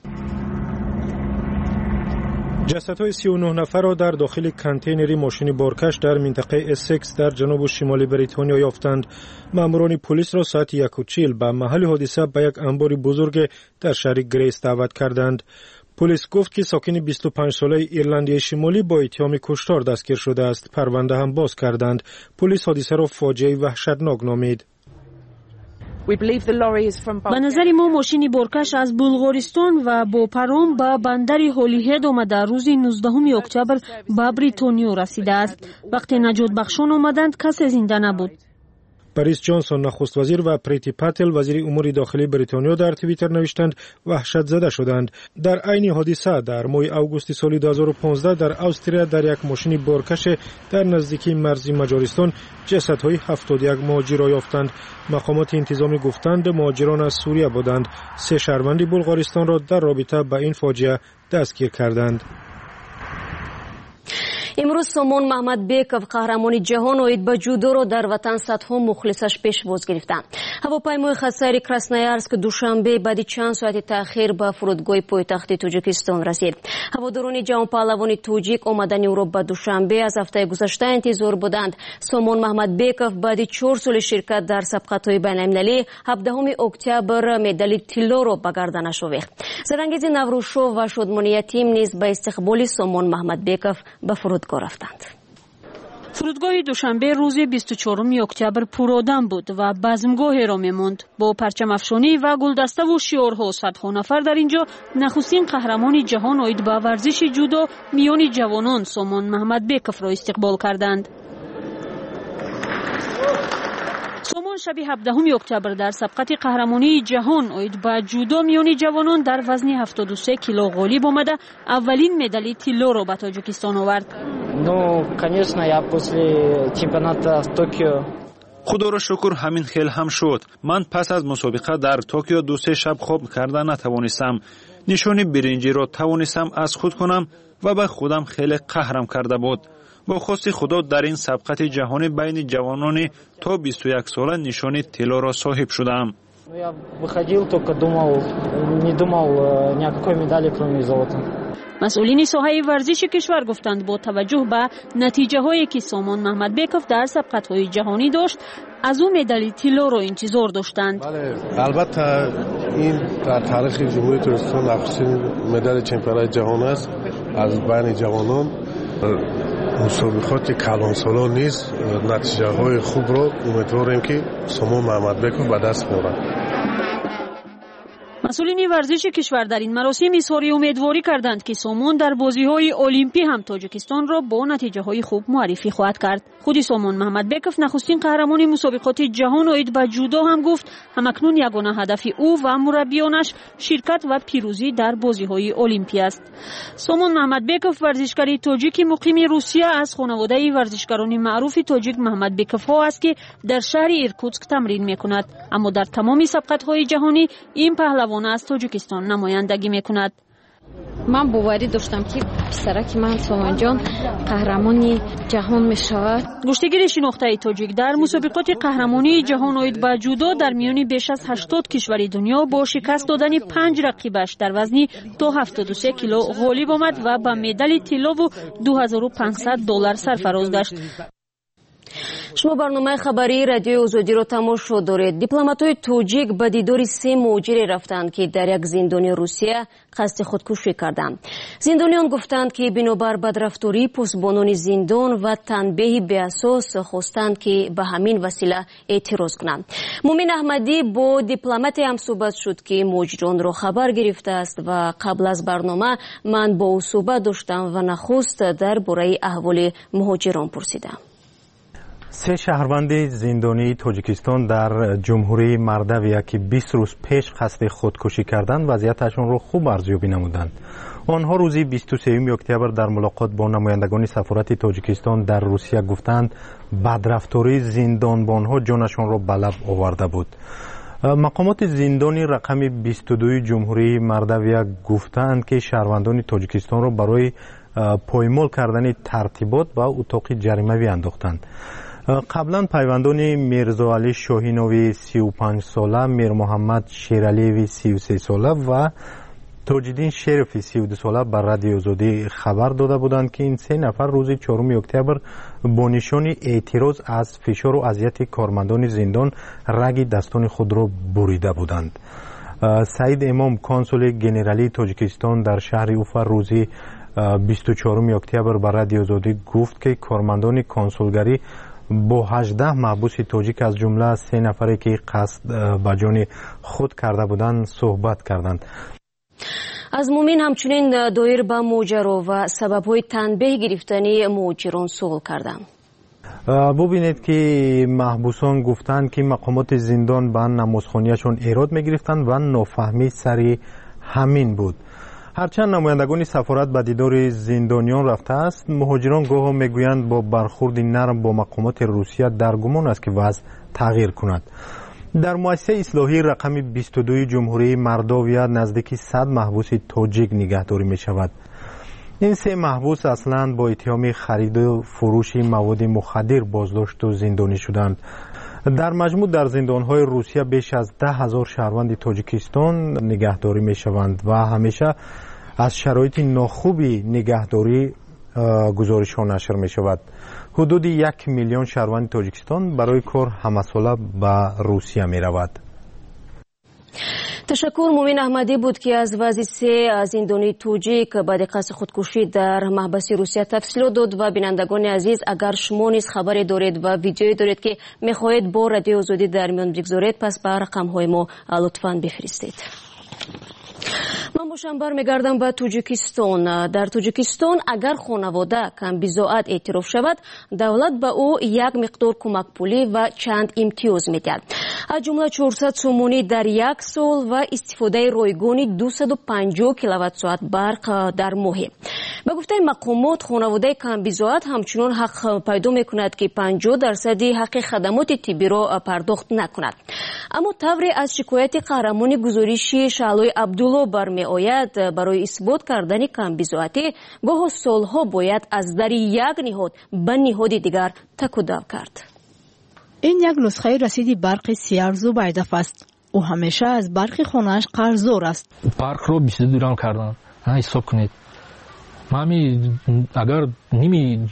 جسدهای سی و نه نفر را در داخل کانتینری ماشین بارکش در منطقه اسکس در جنوب و شمال بریتانیا یافتند. ماموران پلیس را ساعت یک و چهل به محل حادثه به یک انبار بزرگ در شهر گریس دعوت کردند. پلیس گفت که ساکن بیست و پنج ساله ایرلندی شمالی با اتهام کشتار دستگیر شده است. پرونده هم باز کردند. پلیس حادثه را فاجعه وحشتناک نامید. به نظر ما ماشین بارکش از بلغارستان و با پرام به بندر هالیهد آمده روز نوزدهم اکتبر به بریتانیا رسیده است. وقتی نجات بخشان آمدند کسی زنده نبود. بریس جانسون نخست وزیر و پریتی پاتل وزیر امور داخلی بریتانیا در توییتر نوشتند وحشت زده شدند. در عین حادثه در ماه اوگوست سال دو هزار و پانزده در استرالیا در یک ماشین بارکش در نزدیکی مرز مجارستان جسدهای هفتاد و یک مهاجر را یافتند. مقامات انتظامی گفتند مهاجران از سوریه بودند. سه شهروند بلغارستان را در رابطه با این فاجعه دستگیر کردند. امروز سامان محمد بیکов قهرمان جهان اوید به جودو را در وطن صدها مخلصش پیشواز گرفتند. هواپیمای خساری کراسنویارسک دوشنبه بعد چند ساعت تأخیر به فرودگاه پایتخت تاجیکستان رسید. هواداران جوان پهلوان تاجیک آمدن او را به دوشنبه از هفته گذشته انتظار بودند. سامان محمد بیکov بعد چهار سال شرکت در سبقت‌های بین‌المللی هفدهم اکتبر مدال طلا را به گردنش آویخت. زرانگیز نوروزشو و شادمانی تیم نیز به استقبال سامان محمد بیکov به فرودگاه رفتند. فرودگاه دوشنبه روز بیست و چهارم اکتبر پرآدم بود و بزمگاهی را می‌ماند. با پرچم افشانی و گلدسته و شیارها صدها نفر در اینجا نخستین قهرمان جهان اوید به ورزش جودو میان جوانان سامان محمد بیکف را استقبال کردند. سامان شب هفدهم اکتبر در سبقت قهرمانی جهان اوید به جودو میان جوانان در وزن هفتاد و سه کیلو غالب آمده اولین مدال طلا را به تاجیکستان آورد. Ну, конечно, я после чемпионата Токио خدا را شکر همین خیل هم شد. من پس از مسابقه در توکیو دو سه شب خواب کرده نتوانستم. نشانی برنجی را توانستم از خود کنم و به خودم خیلی قهرم کرده بود. با خواست خدا در این سبقت جهانی بین جوانان تا بیست و یک ساله نشانی طلا را صاحب شدم. я выходил, только думал, не думал ни о какой медали, кроме золота. مسئولین ساحه ورزش کشور گفتند با توجه به نتیجه هایی که سامان محمد بیکف در سبقت های جهانی داشت از او مدال طلا را انتظار داشتند. بله البته این در تاریخ جمهوری ترکستان نخستین مدال چمپیونات جهان است از بین جوانان. مسابقات کلانسالان نیز نتیجه های خوب را امیدواریم که سامان محمد بیکف به دست میارد. مسئولین ورزش کشور در این مراسم اظهار امیدواری کردند که سامان در بازی‌های المپی هم تاجیکستان را با نتیجه‌های خوب معرفی خواهد کرد. خود سامان محمد بیکف نخستین قهرمان مسابقات جهان اوید به جودو هم گفت همکنون یگانه هدف او و مربیانش شرکت و پیروزی در بازی‌های المپی است. سامان محمد بیکف ورزشکار تاجیک مقیم روسیه از خانواده ورزشکاران معروف تاجیک محمد بیکف ها است که در شهر ایرکوتسک تمرین می‌کند، اما در تمام سبقت‌های جهانی این پهلوان از تاجیکستان نمایندگی میکند. من باوری داشتم که پسرک من سامان جان قهرمانی جهان میشود. گشتگیر شناخته تاجیک در مسابقات قهرمانی جهان اوید به جودو در میان بیش از هشتاد کشور دنیا با شکست دادن پنج رقیبش در وزن تا هفتاد و سه کیلو غالب آمد و به مدال طلا و دو هزار و پانصد دلار سرفراز گشت. شما برنامه خبری رادیوی آزادی را تماشا دارید. دیپلمات‌های توجیک به دیدار سه مهاجر رفتند که در یک زندان روسیه قصد خودکشی کردند. زندانیان گفتند که بنابر بدرفتاری پاسبانان زندان و تنبیه بی‌اساس خواستند که به همین وسیله اعتراض کنند. مومن احمدی با دیپلمات هم صحبت شد که مهاجران را خبر گرفته است و قبل از برنامه من با او صحبت داشتم و نخست درباره احوال مهاجران پرسیدم. سه شهروند زندانی تاجیکستان در جمهوری مردویه که بیست روز پیش قصد خودکشی کردند وضعیتشان را خوب ارزیابی نمودند. آنها روز بیست و سوم اکتبر در ملاقات با نمایندگان سفارت تاجیکستان در روسیه گفتند بدرفتاری زندانبانها جانشان را به لب آورده بود. مقامات زندانی رقم بیست و دو جمهوری مردویه گفتند که شهروندان تاجیکستان را برای پایمال کردن ترتیبات به اتاق جریمه‌ای انداختند. قبلا پیوندان میرزا علی شاهینوی سی و پنج ساله، میر محمد شیرالیوی سی و سه ساله و تاج‌الدین شریفی سی و دو ساله بر رادیوی آزادی خبر داده بودند که این سه نفر روز چهارم اکتبر با نشان اعتراض از فشار و اذیت کارمندان زندان رگ دستان خود را بریده بودند. سعید امام کنسول گنرالی تاجیکستان در شهر اوفا روز بیست و چهارم اکتبر بر رادیوی آزادی گفت که کارمندان کنسولگری با هجده محبوس تاجیک از جمله سه نفری که قصد به جان خود کرده بودند صحبت کردند. از مومن همچنین دایر به ماجرا و سبب‌های تنبیه گرفتن مهاجران سوال کردند. ببینید که محبوسان گفتند که مقامات زندان به نمازخانه‌شان ایراد می‌گرفتند و نافهمی سری همین بود. هرچند نمایندگان سفارت به دیدار زندانیان رفته است، مهاجران گاه میگویند با برخورد نرم با مقامات روسیه در گمان است که وضع تغییر کند. در مؤسسه اصلاحی رقم بیست و دو جمهوری مردویه نزدیک صد محبوس تاجیک نگهداری می شود. این سه محبوس اصلا با اتهام خرید و فروش مواد مخدر بازداشت و زندانی شدند. در مجموع در زندان‌های روسیه بیش از ده هزار شهروند تاجیکستان نگهداری می شوند و همیشه از شرایط ناخوبی نگهداری گزارش ها نشر می شود. حدود یک میلیون شهروند تاجیکستان برای کار همساله به روسیه می رود. تشکر. مومن احمدی بود که از وضع سه زندانی توجیک بعد قصد خودکشی در محبس روسیه تفصیل داد. و بینندگان عزیز اگر شما نیز خبری دارید و ویدیویی دارید که میخواهید با رادیو آزادی در میان بگذارید، پس به رقم های ما لطفاً بفرستید. من باشم برمیگردم به توجیکستان. در توجیکستان اگر خانواده کم بضاعت اعتراف شود، دولت به او یک مقدار کمک پولی و چند امتیاز میدهد، از جمله چهارصد سومونی در یک سال و استفاده رایگان دویست و پنجاه کیلووات ساعت برق در ماه. به گفته مقامات، خانواده کم بضاعت همچنان حق پیدا میکند که پنجاه درصد حق خدمات طبی را پرداخت نکند. اما طوری از شکایت قهرمان گزارشی شعلای عبدالله برمی آید، برای اثبات کردن کم بضاعتی گاه سالها باید از در یک نهاد به نهاد دیگر تک و دو کرد. این یک نسخه رسید برق سیار زبیدف است. او همیشه از برق خانه‌اش قرضدار است. برق رو بیست و دو درام کردن. حساب کنید. من اگر نیمی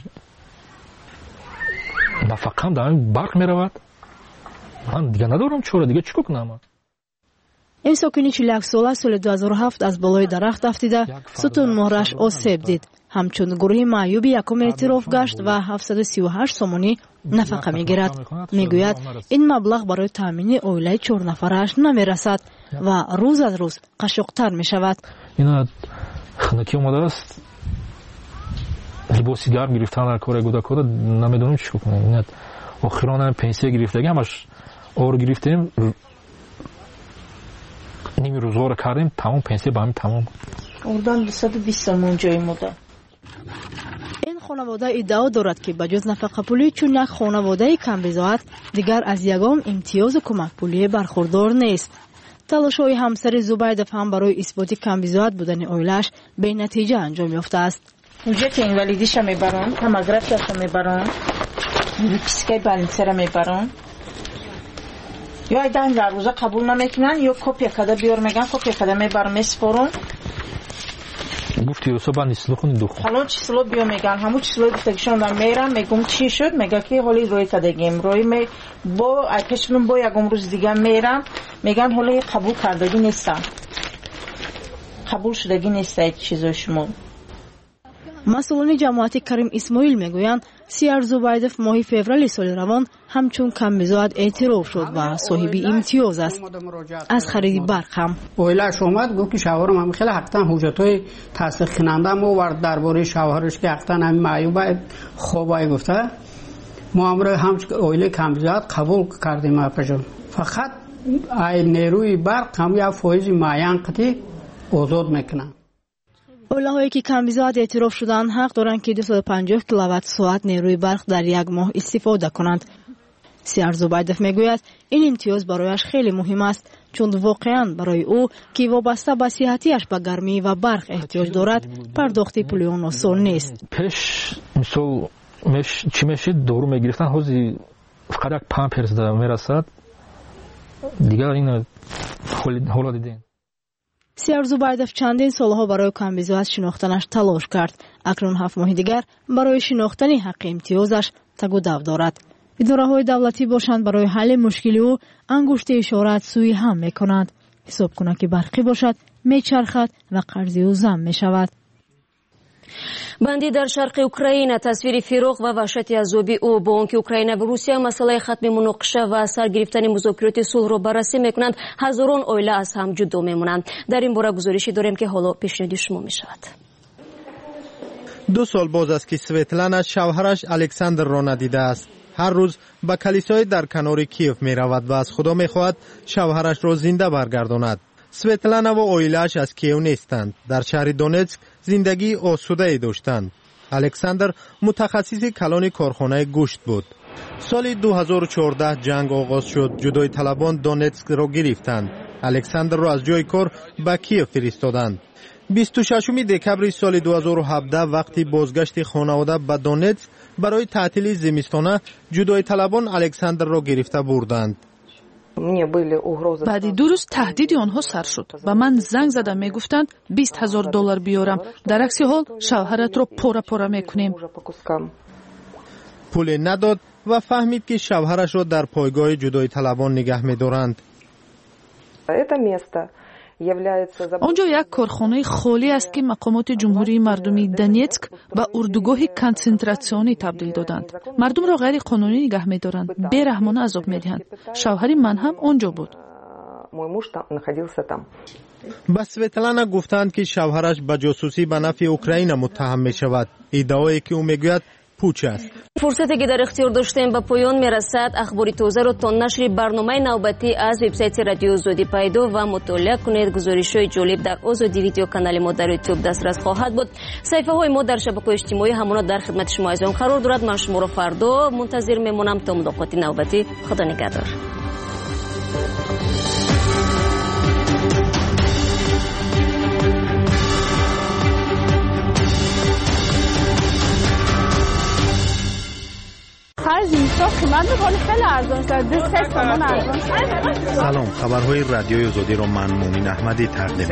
نفقم در برق می رود، من دیگه ندارم چوره، دیگه چیکار کنم؟ این ساکنی چهل و یک ساله سال دو هزار و هفت از بالای درخت افتیده ستون مهرش آسیب دید. همچون گروه معیوب یکم اعتراف گشت و هفتصد و سی و هشت سومونی نفقه میگیرد. میگوید این مبلغ برای تامین اویله چهار نفرش نمیرسد و روز از روز قشقتر میشود. اینا خنکی اومده است، لباسی گرم گرفتن در کار گوداکودا، نمیدونم چی کنم. اینا آخران پنسیه گرفتگی همش اور گرفتیم، نیمی روزگار کردیم، تمام پنسیه با همین تمام. اردن دویست و بیست سومون جای مورد. این خانواده ادعا دارد که بجز نفقه پولی چون یک خانواده کم بضاعت دیگر از یگام امتیاز کمک پولی برخوردار نیست. تلاش‌های همسر زبیدف هم برای اثبات کم بضاعت بودن اویلش به نتیجه انجام یافته است. اونجا که اینوالیدیش میبرن، هماگرافیش میبرن، پیسکای بالانسر میبرن، یا ایدان در روزا قبول نمیکنن یا کپی کده بیار میگن، کپی کده میبرن میسپرن. گفتی رو صبح نیست لخونی دخون. حالا چیزلو بیا میگن، همون چیزلو گفتگیشون دارم میرم میگم چی شد، میگه که حالی روی کدگیم روی می با اکشون با یکم روز دیگه میرم میگن حالی قبول کردگی نیستم، قبول شدگی نیست هیچ چیزشون. مسئولان جماعت کریم اسماعیل میگویند سیار زبیدف ماه فوریه سال روان همچون کم بضاعت اعتراف شد و صاحب امتیاز است. از خرید برق هم اویلش اومد گفت که شوهرم هم خیلی حقیقتا حجتای تصدیق کننده مو ورد درباره شوهرش که حقیقتا هم معیوب خوبای گفته ما امر هم اویل کم بضاعت قبول کردیم. اپجون فقط ای نیروی برق هم یا فایز معین قطعی آزاد میکنن. اولهایی که کم بضاعت اعتراف شدند حق دارند که دویست و پنجاه کیلووات ساعت نیروی برق در یک ماه استفاده کنند. سیار زبیدف میگوید این امتیاز برایش خیلی مهم است چون واقعا برای او که وابسته به صحتیش به گرمی و برق احتیاج دارد پرداخت پولی اون آسان نیست. پیش مثل مش چی میشه دورو میگرفتن حوزی فقط یک پنج درصد میرسد دیگر این حالا دیدین. سیار زبیدف چندین سالها برای کم بضاعت شناختنش تلاش کرد. اکنون هفت ماه دیگر برای شناختن حق امتیازش تگ و دو دارد. اداره‌های دولتی باشند برای حل مشکل او انگشت اشارت سوی هم میکنند. حساب کنند که برقی باشد میچرخد و قرضی او ضم میشود. بندی در شرق اوکراین تصویر فراق و وحشت عذابی او با آنکه اوکراین و روسیه مسئله ختم مناقشه و سرگرفتن مذاکرات صلح را بررسی میکنند، هزاران عائله از هم جدا میمونند. در این باره گزارشی داریم که حالا پیشنهاد شما میشود. دو سال باز است که سویتلانا شوهرش الکساندر را ندیده است. هر روز به کلیسای در کنار کیف می رود و از خدا می خواهد شوهرش را زنده برگرداند. سویتلانا و اویلش از کیف نیستند. در شهر دونتسک زندگی آسوده ای داشتند. الکساندر متخصص کلان کارخانه گوشت بود. سال دو هزار و چهارده جنگ آغاز شد. جدای طلبان دونتسک را گرفتند. الکساندر را از جای کار به کیف فرستادند. بیست و ششم دکبر سال دو هزار و هفده وقتی بازگشت خانواده به دونتسک برای تعطیل زمستانه جدای طلبان الکساندر را گرفته بردند. بعد دو روز تهدید آنها سر شد و من زنگ زدم میگفتند بیست هزار دلار بیارم، در عکس حال شوهرت را پاره پاره میکنیم. پول نداد و فهمید که شوهرش را در پایگاه جدای طلبان نگه میدارند. онҷо як корхонаи холӣ аст ки мақомоти ҷумҳурии мардуми Донецк ба урдугоҳи консентратсионӣ табдил доданд. мардумро ғайриқонунӣ нигаҳ медоранд, бераҳмона азоб медиҳанд. шавҳари ман ҳам онҷо буд. ба Светлана гуфтанд ки шавҳараш ба ҷосусӣ ба нафъи Украина муттаҳам мешавад. иддаое ки ӯ мегӯяд пуч аст. фурсате ки дар ихтиёр доштем ба поён мерасад. ахбори тозаро то нашри барномаи навбатӣ аз вебсайти радиои озодӣ пайдо ва мутолиа кунед. гузоришҳои ҷолиб дар озодӣ видео канали мо дар ютуб дастрас хоҳад буд. саҳифаҳои мо дар шабакаҳои иҷтимоӣ ҳамона дар хидмати шумо азизон қарор дорад. ман шуморо фардо мунтазир мемонам то мулоқоти навбатӣ. худо нигаҳдор. سلام، خبرهای رادیوی آزادی را من مومن احمدی تقدیم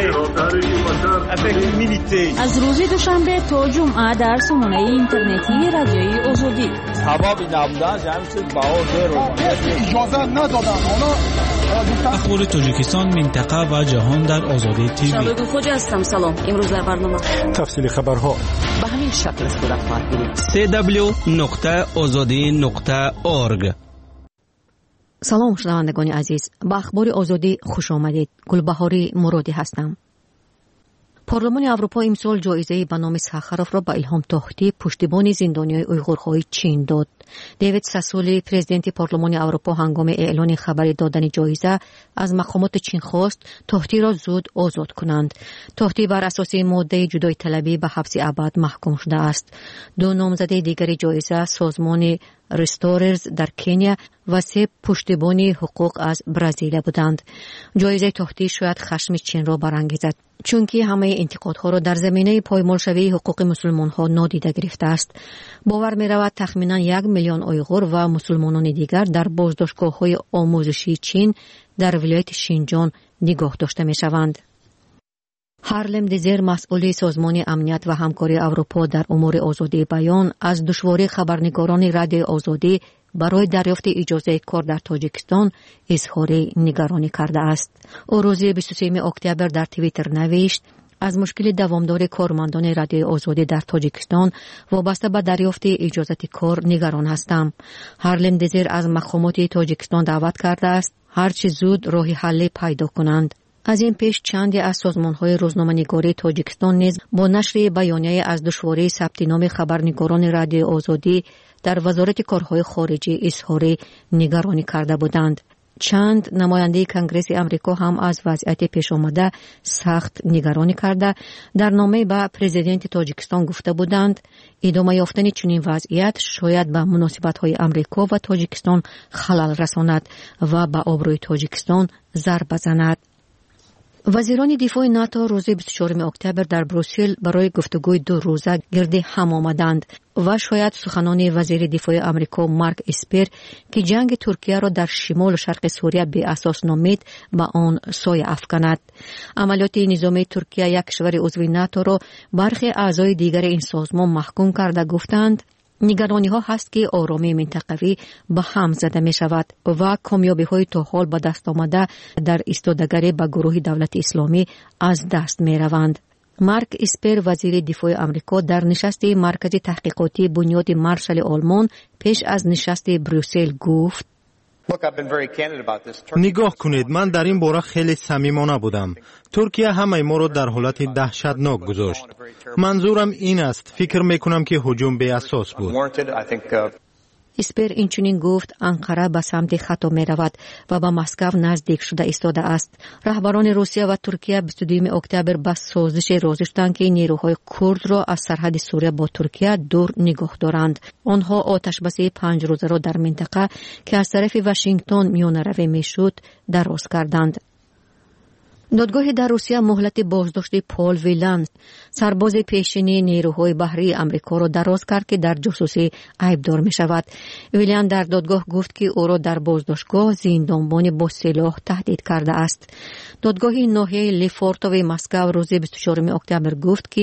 می‌کنم. از روز دوشنبه تا جمعه در سامانه اینترنتی رادیوی آزادی. سبب نبودن جمعیت باور رو اجازه ندادن. اخبار تاجیکستان، منطقه و جهان در آزادی تیوی. شبکه خوج هستم. سلام. امروز در برنامه تفصیل خبرها به همین شکل صورت خواهد گرفت. سه دبلیو نقطه آزادی نقطه اورگ. سلام شنوندگان عزیز، با اخبار آزادی خوش آمدید. گلبهاری مرادی هستم. پارلمان اروپا امسال جایزه به نام ساخاروف را به ایلهام توختی پشتیبان زندانیان اویغورهای چین داد. دیوید ساسولی پرزیدنت پارلمان اروپا هنگام اعلان خبر دادن جایزه از مقامات چین خواست توختی را زود آزاد کنند. توختی بر اساس ماده جدایی طلبی به حبس ابد محکوم شده است. دو نامزد دیگر جایزه سازمان ریستوررز در کنیا و سه پشتیبان حقوق از برزیل بودند. جایزه توختی شاید خشم چین را برانگیزد، چون که همه انتقادها را در زمینه پایمالشوی حقوق مسلمانها نادیده گرفته است. باور می رود تخمینا یک میلیون اویغور و مسلمانان دیگر در بازداشتگاه‌های آموزشی چین در ولایت شینجان نگاه داشته می شوند. هارلم دیزر مسئول سازمان امنیت و همکاری اروپا در امور آزادی بیان از دشواری خبرنگاران رادیوی آزادی برای دریافت اجازه کار در تاجیکستان اظهار نگرانی کرده است. او روز بیست و سوم اکتبر در توییتر نوشت: از مشکل دوامدار کارمندان رادیوی آزادی در تاجیکستان وابسته به دریافت اجازه کار نگران هستم. هارلم دیزر از مقامات تاجیکستان دعوت کرده است هرچه زود راه حل پیدا کنند. از این پیش چندی از سازمان‌های روزنامه‌نگاری تاجیکستان نیز با نشر بیانیه از دشواری ثبت نام خبرنگاران رادیوی آزادی در وزارت کارهای خارجی اظهار نگرانی کرده بودند. چند نماینده کنگره امریکا هم از وضعیت پیش آمده سخت نگرانی کرده در نامه به پرزیدنت تاجیکستان گفته بودند ادامه یافتن چنین وضعیت شاید به مناسبت‌های امریکا و تاجیکستان خلل رساند و به آبروی تاجیکستان ضربه بزند. وزیران دفاع ناتو روز بیست و چهارم اکتبر در بروسل برای گفتگوی دو روزه گرد هم آمدند و شاید سخنان وزیر دفاع آمریکا مارک اسپر که جنگ ترکیه را در شمال و شرق سوریه به اساس نامید به آن سایه افکند. عملیات نظامی ترکیه یک کشور عضو ناتو را برخی اعضای دیگر این سازمان محکوم کرده گفتند نگرانی ها هست که آرامی منطقوی به هم زده می شود و کامیابی های تا حال به دست آمده در ایستادگری به گروه دولت اسلامی از دست می روند. مارک اسپر وزیر دفاع آمریکا در نشست مرکز تحقیقاتی بنیاد مارشال آلمان پیش از نشست بروسل گفت: نگاه کنید، من در این باره خیلی صمیمانه بودم. ترکیه همه ما را در حالت دهشتناک گذاشت. منظورم این است، فکر میکنم که هجوم بی اساس بود. اسپر اینچنین گفت انقره به سمت خطا می رود و به مسکو نزدیک شده ایستاده است. رهبران روسیه و ترکیه بیست و دوم اکتبر به سازش راضی شدند که نیروهای کرد را از سرحد سوریه با ترکیه دور نگاه دارند. آنها آتش بسی پنج روزه را در منطقه که از طرف واشنگتن میانه روی میشد دراز کردند. دادگاه در روسیه مهلت بازداشت پال ویلان سرباز پیشینی نیروهای بحری آمریکا را دراز کرد که در جاسوسی عیبدار می شود. ویلان در دادگاه گفت که او را در بازداشتگاه زندانبان با سلاح تهدید کرده است. دادگاه ناحیه لیفورتوی مسکو روز بیست و چهارم اکتبر گفت که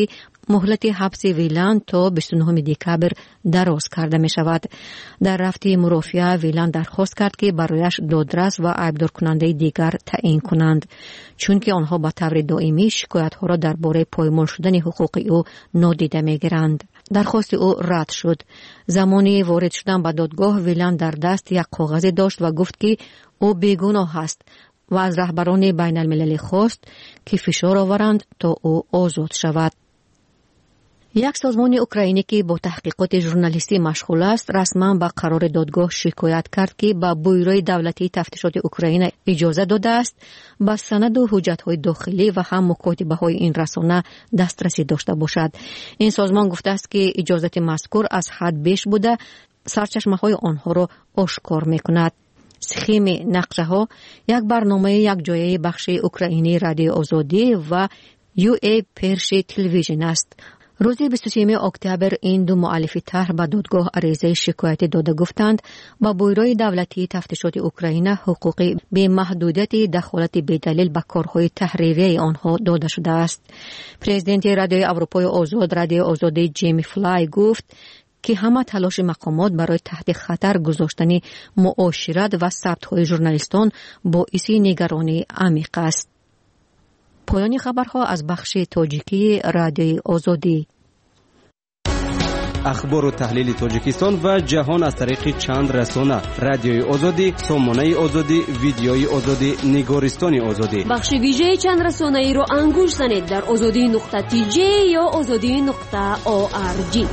مهلت حبس ویلند تا بیست و نهم دکبر دراز کرده می شود. در رفت مرافعه ویلند درخواست کرد که برایش دادرس و عیبدار کننده دیگر تعیین کنند، چون که آنها با طور دائمی شکایت ها را درباره پایمال شدن حقوق او نادیده می گیرند. درخواست او رد شد. زمانی وارد شدن به دادگاه ویلند در دست یک کاغذ داشت و گفت که او بیگناه است و از رهبران بین المللی خواست که فشار آورند تا او آزاد شود. یک سازمان اوکراینی که با تحقیقات ژورنالیستی مشغول است رسما به قرار دادگاه شکایت کرد که به بیوروی دولتی تفتیشات اوکراین اجازه داده است به سند و حجت‌های داخلی و هم مکاتبه‌های این رسانه دسترسی داشته باشد. این سازمان گفته است که اجازه مذکور از حد بیش بوده، سرچشمه‌های آنها را آشکار می‌کند. سخیم نقشه ها یک برنامه یک جایه بخش اوکراینی رادیو آزادی و یو ای پرشی تلویزیون است. روز بیست و سوم اکتبر این دو مؤلف طرح به دادگاه عریضه شکایت داده گفتند با بیوروی دولتی تفتیشات اوکراین حقوقی به محدودیت دخالت بی‌دلیل به کارهای تحریری آنها داده شده است. پرزیدنت رادیوی اروپای آزاد رادیو آزادی جیمی فلای گفت که همه تلاش مقامات برای تحت خطر گذاشتن معاشرت و ثبت‌های ژورنالیستان باعث نگرانی عمیق است. پایان خبرها از بخش تاجیکی رادیوی آزادی. اخبار و تحلیل تاجیکستان و جهان از طریق چند رسانه: رادیوی آزادی، سامانه آزادی، ویدیوی آزادی، نگارستان آزادی. بخش ویژه چند رسانه ای رو انگوش زنید در آزادی نقطه تی جی یا آزادی نقطه او آر جی.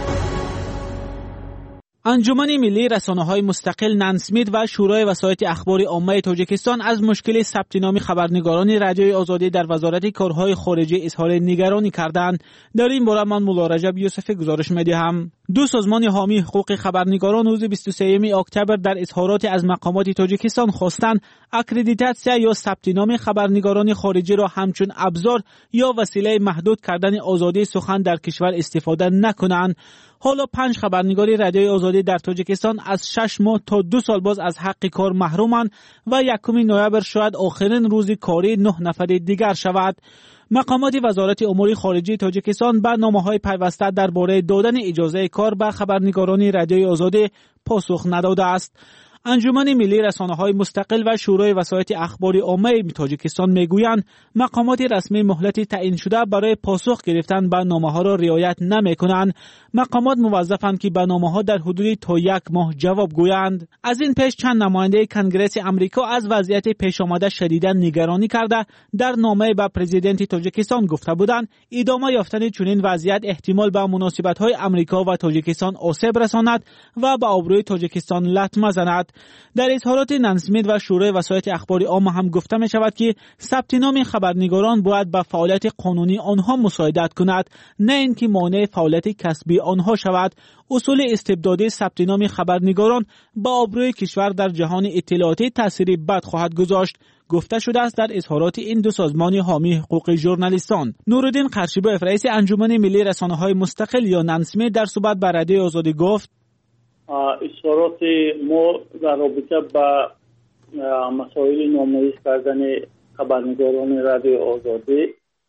انجمن ملی رسانه‌های مستقل نانسمید و شورای وسایط اخبار عامه تاجیکستان از مشکل ثبت نام خبرنگاران رادیوی آزادی در وزارت کارهای خارجه اظهار نگرانی کردند. در این باره من مولا رجب یوسفی گزارش می‌دهم. دو سازمان حامی حقوق خبرنگاران روز بیست و سوم اکتبر در اظهارات از مقامات تاجیکستان خواستند اکریدیتاسیا یا ثبت نام خبرنگاران خارجی را همچون ابزار یا وسیله محدود کردن آزادی سخن در کشور استفاده نکنند. حالا پنج خبرنگار رادیوی آزادی در تاجیکستان از شش ماه تا دو سال باز از حق کار محرومند و یکم نوامبر شاید آخرین روز کاری نه نفر دیگر شود. مقامات وزارت امور خارجه تاجیکستان به نامه‌های پیوسته درباره دادن اجازه کار به خبرنگاران رادیوی آزادی پاسخ نداده است. انجمن ملی رسانه‌های مستقل و شورای وسایط اخبار عامه تاجیکستان میگویند مقامات رسمی مهلت تعیین شده برای پاسخ گرفتن به نامه‌ها را رعایت نمی‌کنند. مقامات موظفند که به نامه‌ها در حدود تا یک ماه جواب گویند. از این پیش چند نماینده کنگره آمریکا از وضعیت پیش آمده شدیداً نگرانی کرده در نامه به پرزیدنت تاجیکستان گفته بودند ادامه یافتن چنین وضعیت احتمال به مناسبت‌های آمریکا و تاجیکستان آسیب رساند و به آبروی تاجیکستان لطمه زند. در اظهارات نانسمید و شورای وسایط اخبار عامه هم گفته می شود که ثبت نام خبرنگاران باید به فعالیت قانونی آنها مساعدت کند، نه اینکه مانع فعالیت کسبی آنها شود. اصول استبدادی ثبت نام خبرنگاران با آبروی کشور در جهان اطلاعاتی تأثیری بد خواهد گذاشت، گفته شده است در اظهارات این دو سازمان حامی حقوق ژورنالیستان. نورالدین قرشیباف رئیس انجمن ملی رسانه‌های مستقل یا نانسمید در صحبت با رادیو آزادی گفت اظهارات ما در رابطه با مسائل نامنویس کردن خبرنگاران رادیو آزادی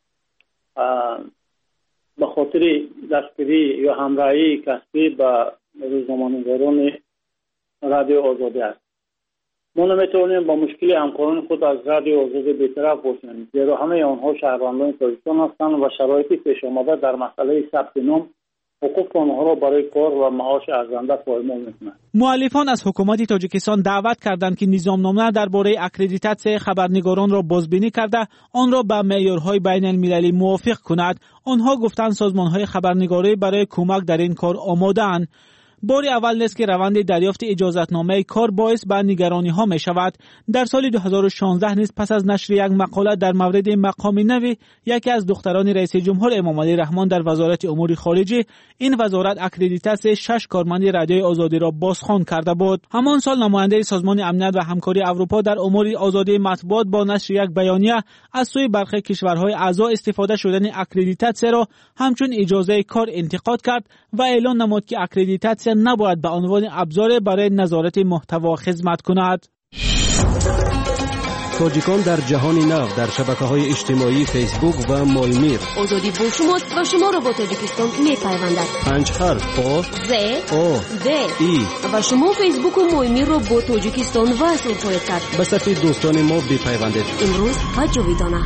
به خاطر دستگیری یا همراهی کسبی با روزنامه‌نگاران رادیو آزادی است. ما نمیتوانیم با مشکل همکاران خود از رادیو آزادی بی‌طرف باشیم، زیرا همه آنها شهروندان تاجیکستان هستند و شرایطی پیش آمده در مسئله ثبت نام حقوق آنها را برای کار و معاش ارزنده پایمال می‌کنند. مؤلفان از حکومت تاجیکستان دعوت کردند که نظامنامه درباره اکریدیتاسیون خبرنگاران را بازبینی کرده آن را به معیارهای بین المللی موافق کند. آنها گفتند سازمان‌های خبرنگاری برای کمک در این کار آماده‌اند. بار اول نیست که روند دریافت اجازتنامه کار باعث به نگرانی ها می شود. در سال دو هزار و شانزده نیز پس از نشر یک مقاله در مورد مقام نوی یکی از دختران رئیس جمهور امام علی رحمان در وزارت امور خارجه، این وزارت اکریدیتاسیون شش کارمند رادیوی آزادی را بازخوان کرده بود. همان سال نماینده سازمان امنیت و همکاری اروپا در امور آزادی مطبوعات با نشر یک بیانیه از سوی برخی کشورهای اعضا استفاده شدن اکریدیتاسیون را همچون اجازه کار انتقاد کرد و اعلان نمود که اکریدیتاسیون نباید به عنوان ابزار برای نظارت محتوا خدمت کند. تاجیکان در جهان نو در شبکه‌های اجتماعی فیسبوک و مایمیر. آزادی با شماست و شما را با تاجیکستان می‌پیوندد. پنج حرف آ ز او د ای و شما فیسبوک و مایمیر را با تاجیکستان وصل خواهید کرد. به صفحه دوستان ما بپیوندید. امروز و جاویدانه.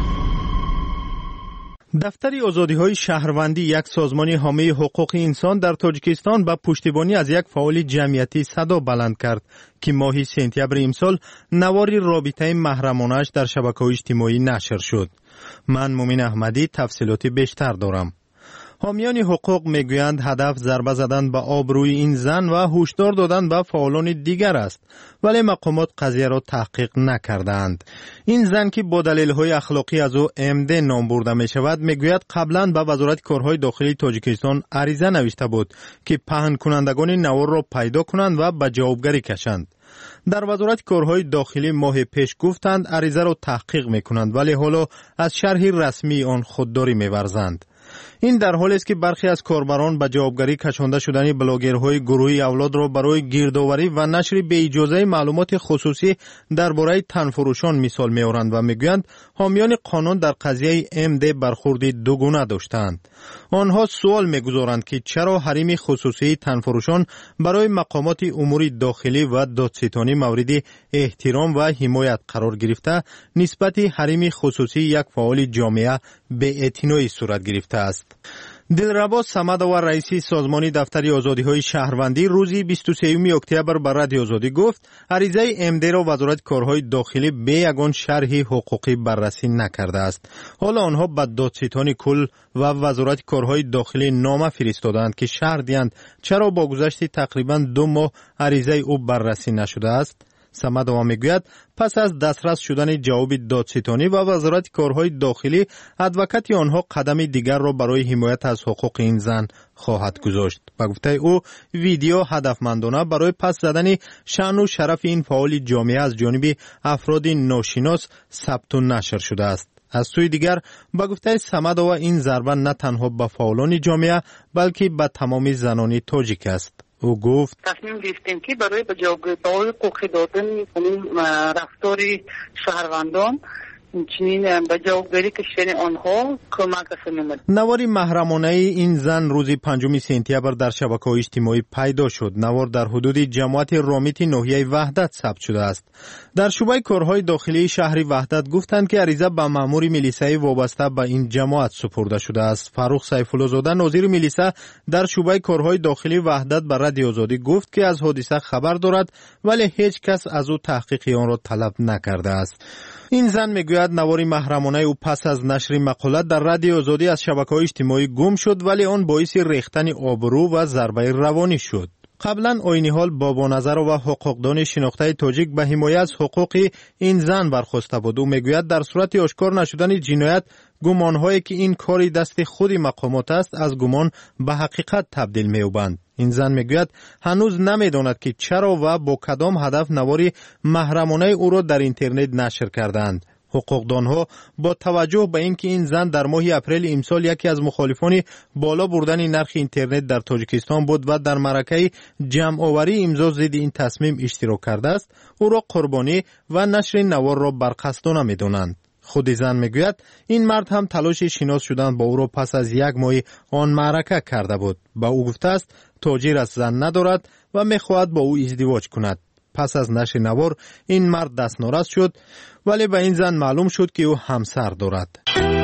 دفتر آزادی‌های شهروندی، یک سازمان حامی حقوق انسان در تاجیکستان، با پشتیبانی از یک فعال جمعیتی صدا بلند کرد که ماه سپتامبر امسال نواری رابطه محرمانه‌اش در شبکه‌های اجتماعی نشر شد. من مومن احمدی تفصیلات بیشتر دارم. حامیان حقوق میگویند هدف ضربه زدن به آبروی این زن و هشدار دادن به فعالان دیگر است، ولی مقامات قضیه را تحقیق نکردند. این زن که با دلیل‌های اخلاقی از او ام دی نام برده می شود، میگوید قبلا به وزارت کارهای داخلی تاجیکستان عریضه نوشته بود که پهن کنندگان نوار را پیدا کنند و به جوابگری کشند. در وزارت کارهای داخلی ماه پیش گفتند عریضه را تحقیق میکنند، ولی حالا از شرح رسمی آن خودداری می‌ورزند. این در حالی است که برخی از کاربران به جوابگری کشانده شدن بلاگرهای گروهی اولاد را برای گردآوری و نشر بی اجازه معلومات خصوصی درباره تنفروشان مثال می‌آورند و میگویند حامیان قانون در قضیه ام دی برخوردی دوگانه داشتند. آنها سوال می‌گذارند که چرا حریم خصوصی تنفروشان برای مقامات امور داخلی و دادستانی مورد احترام و حمایت قرار گرفته، نسبت حریم خصوصی یک فعال جامعه به اعتنایی صورت گرفته است. دلربا صمدова رئیس سازمان دفتر آزادی‌های شهروندی روز بیست و سوم اکتبر به رادیو آزادی گفت عریضه ام دی را وزارت کارهای داخلی به یگان شرح حقوقی بررسی نکرده است. حالا آنها به دادستان کل و وزارت کارهای داخلی نامه فرستادند که شرح دهند چرا با گذشت تقریبا دو ماه عریضه او بررسی نشده است. صمدова میگوید پس از دسترس شدن جواب دادستانی و وزارت کارهای داخلی، ادوکات آنها قدم دیگر را برای حمایت از حقوق این زن خواهد گذاشت. به گفته او ویدیو هدفمندانه برای پس زدن شأن و شرف این فعال جامعه از جانب افراد ناشناس ثبت و نشر شده است. از سوی دیگر به گفته صمدова این ضربه نه تنها به فعالان جامعه بلکه به تمام زنان تاجیک است. او گفت تصمیم گرفتیم که برای به جوابگویی حقوقی دادن این رفتار شهروندان چنین به جوابگویی کشیدن آنها کمک کنیم. نوار محرمانه این زن روز پنجم سپتامبر در شبکه‌های اجتماعی پیدا شد. نوار در حدود جماعت رامیت ناحیه وحدت ثبت شده است. در شعبه کارهای داخلی شهر وحدت گفتند که عریضه به مأمور میلیسای وابسته به این جماعت سپرده شده است. فاروق سیف‌الله زاده ناظر میلیسا در شعبه کارهای داخلی وحدت به رادیو آزادی گفت که از حادثه خبر دارد، ولی هیچ کس از او تحقیق آن را طلب نکرده است. این زن میگوید نوار محرمانه او پس از نشر مقاله در رادیو آزادی از شبکه‌های اجتماعی گم شد، ولی آن باعث ریختن آبرو و ضربه روانی شد. قبلا عین حال بابا نظر و حقوقدان شناخته تاجیک به حمایت از حقوق این زن برخواسته بود. او میگوید در صورت آشکار نشدن جنایت، گمانهایی که این کاری دست خود مقامات است از گمان به حقیقت تبدیل می‌یابند. این زن میگوید هنوز نمیداند که چرا و با کدام هدف نواری محرمانه او را در اینترنت نشر کردند. حقوقدانها با توجه به اینکه این زن در ماه اپریل امسال یکی از مخالفان بالا بردن نرخ اینترنت در تاجیکستان بود و در معرکه جمع آوری امضا ضد این تصمیم اشتراک کرده است، او را قربانی و نشر نوار را برقصدانه می‌دانند. خود زن میگوید این مرد هم تلاش شناس شدن با او را پس از یک ماه آن معرکه کرده بود. با او گفته است تاجر از زن ندارد و میخواهد با او ازدواج کند. پس از نشر نوار این مرد دست ناراست شد، ولی به این زن معلوم شد که او همسر دارد.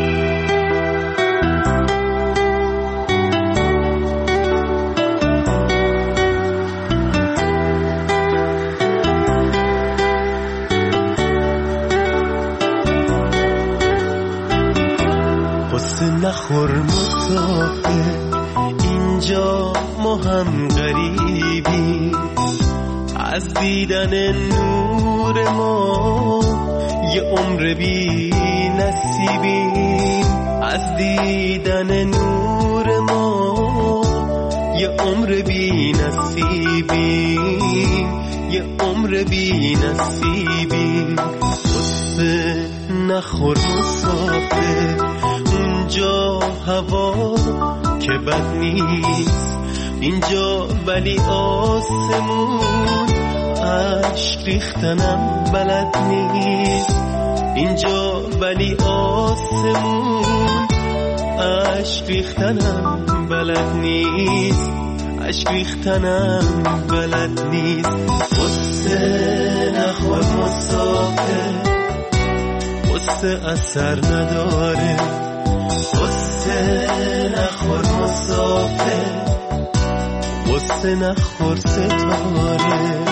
نخور مسافر اینجا ما هم غریبی، از دیدن نور ما یه عمر بی نصیبی، از دیدن نور ما یه عمر بی نصیبی، یه عمر بی نصیبی. قصه نخور مسافر اینجا هوا که بد نیست، اینجا ولی آسمون عشق ریختنم بلد نیست، اینجا ولی آسمون عشق ریختنم بلد نیست، عشق ریختنم بلد نیست. قصه نخور مسافر، قصه اثر نداره. قصه نخور مسافر، قصه نخور ستاره.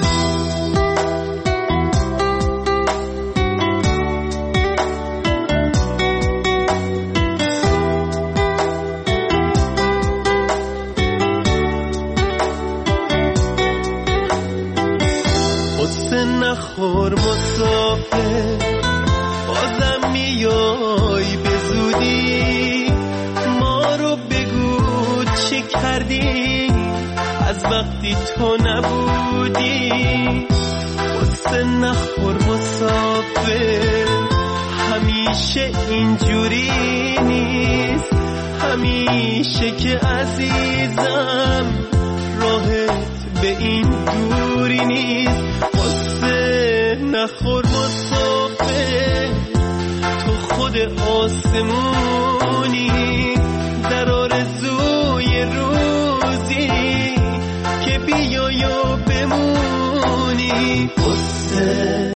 نخور مسافر، بازم میای به زودی. ما رو بگو چی کردی از وقتی تو نبودی. قصه نخور مسافر، همیشه اینجوری نیست. همیشه که عزیزم راهت به این دوری نیست. نخور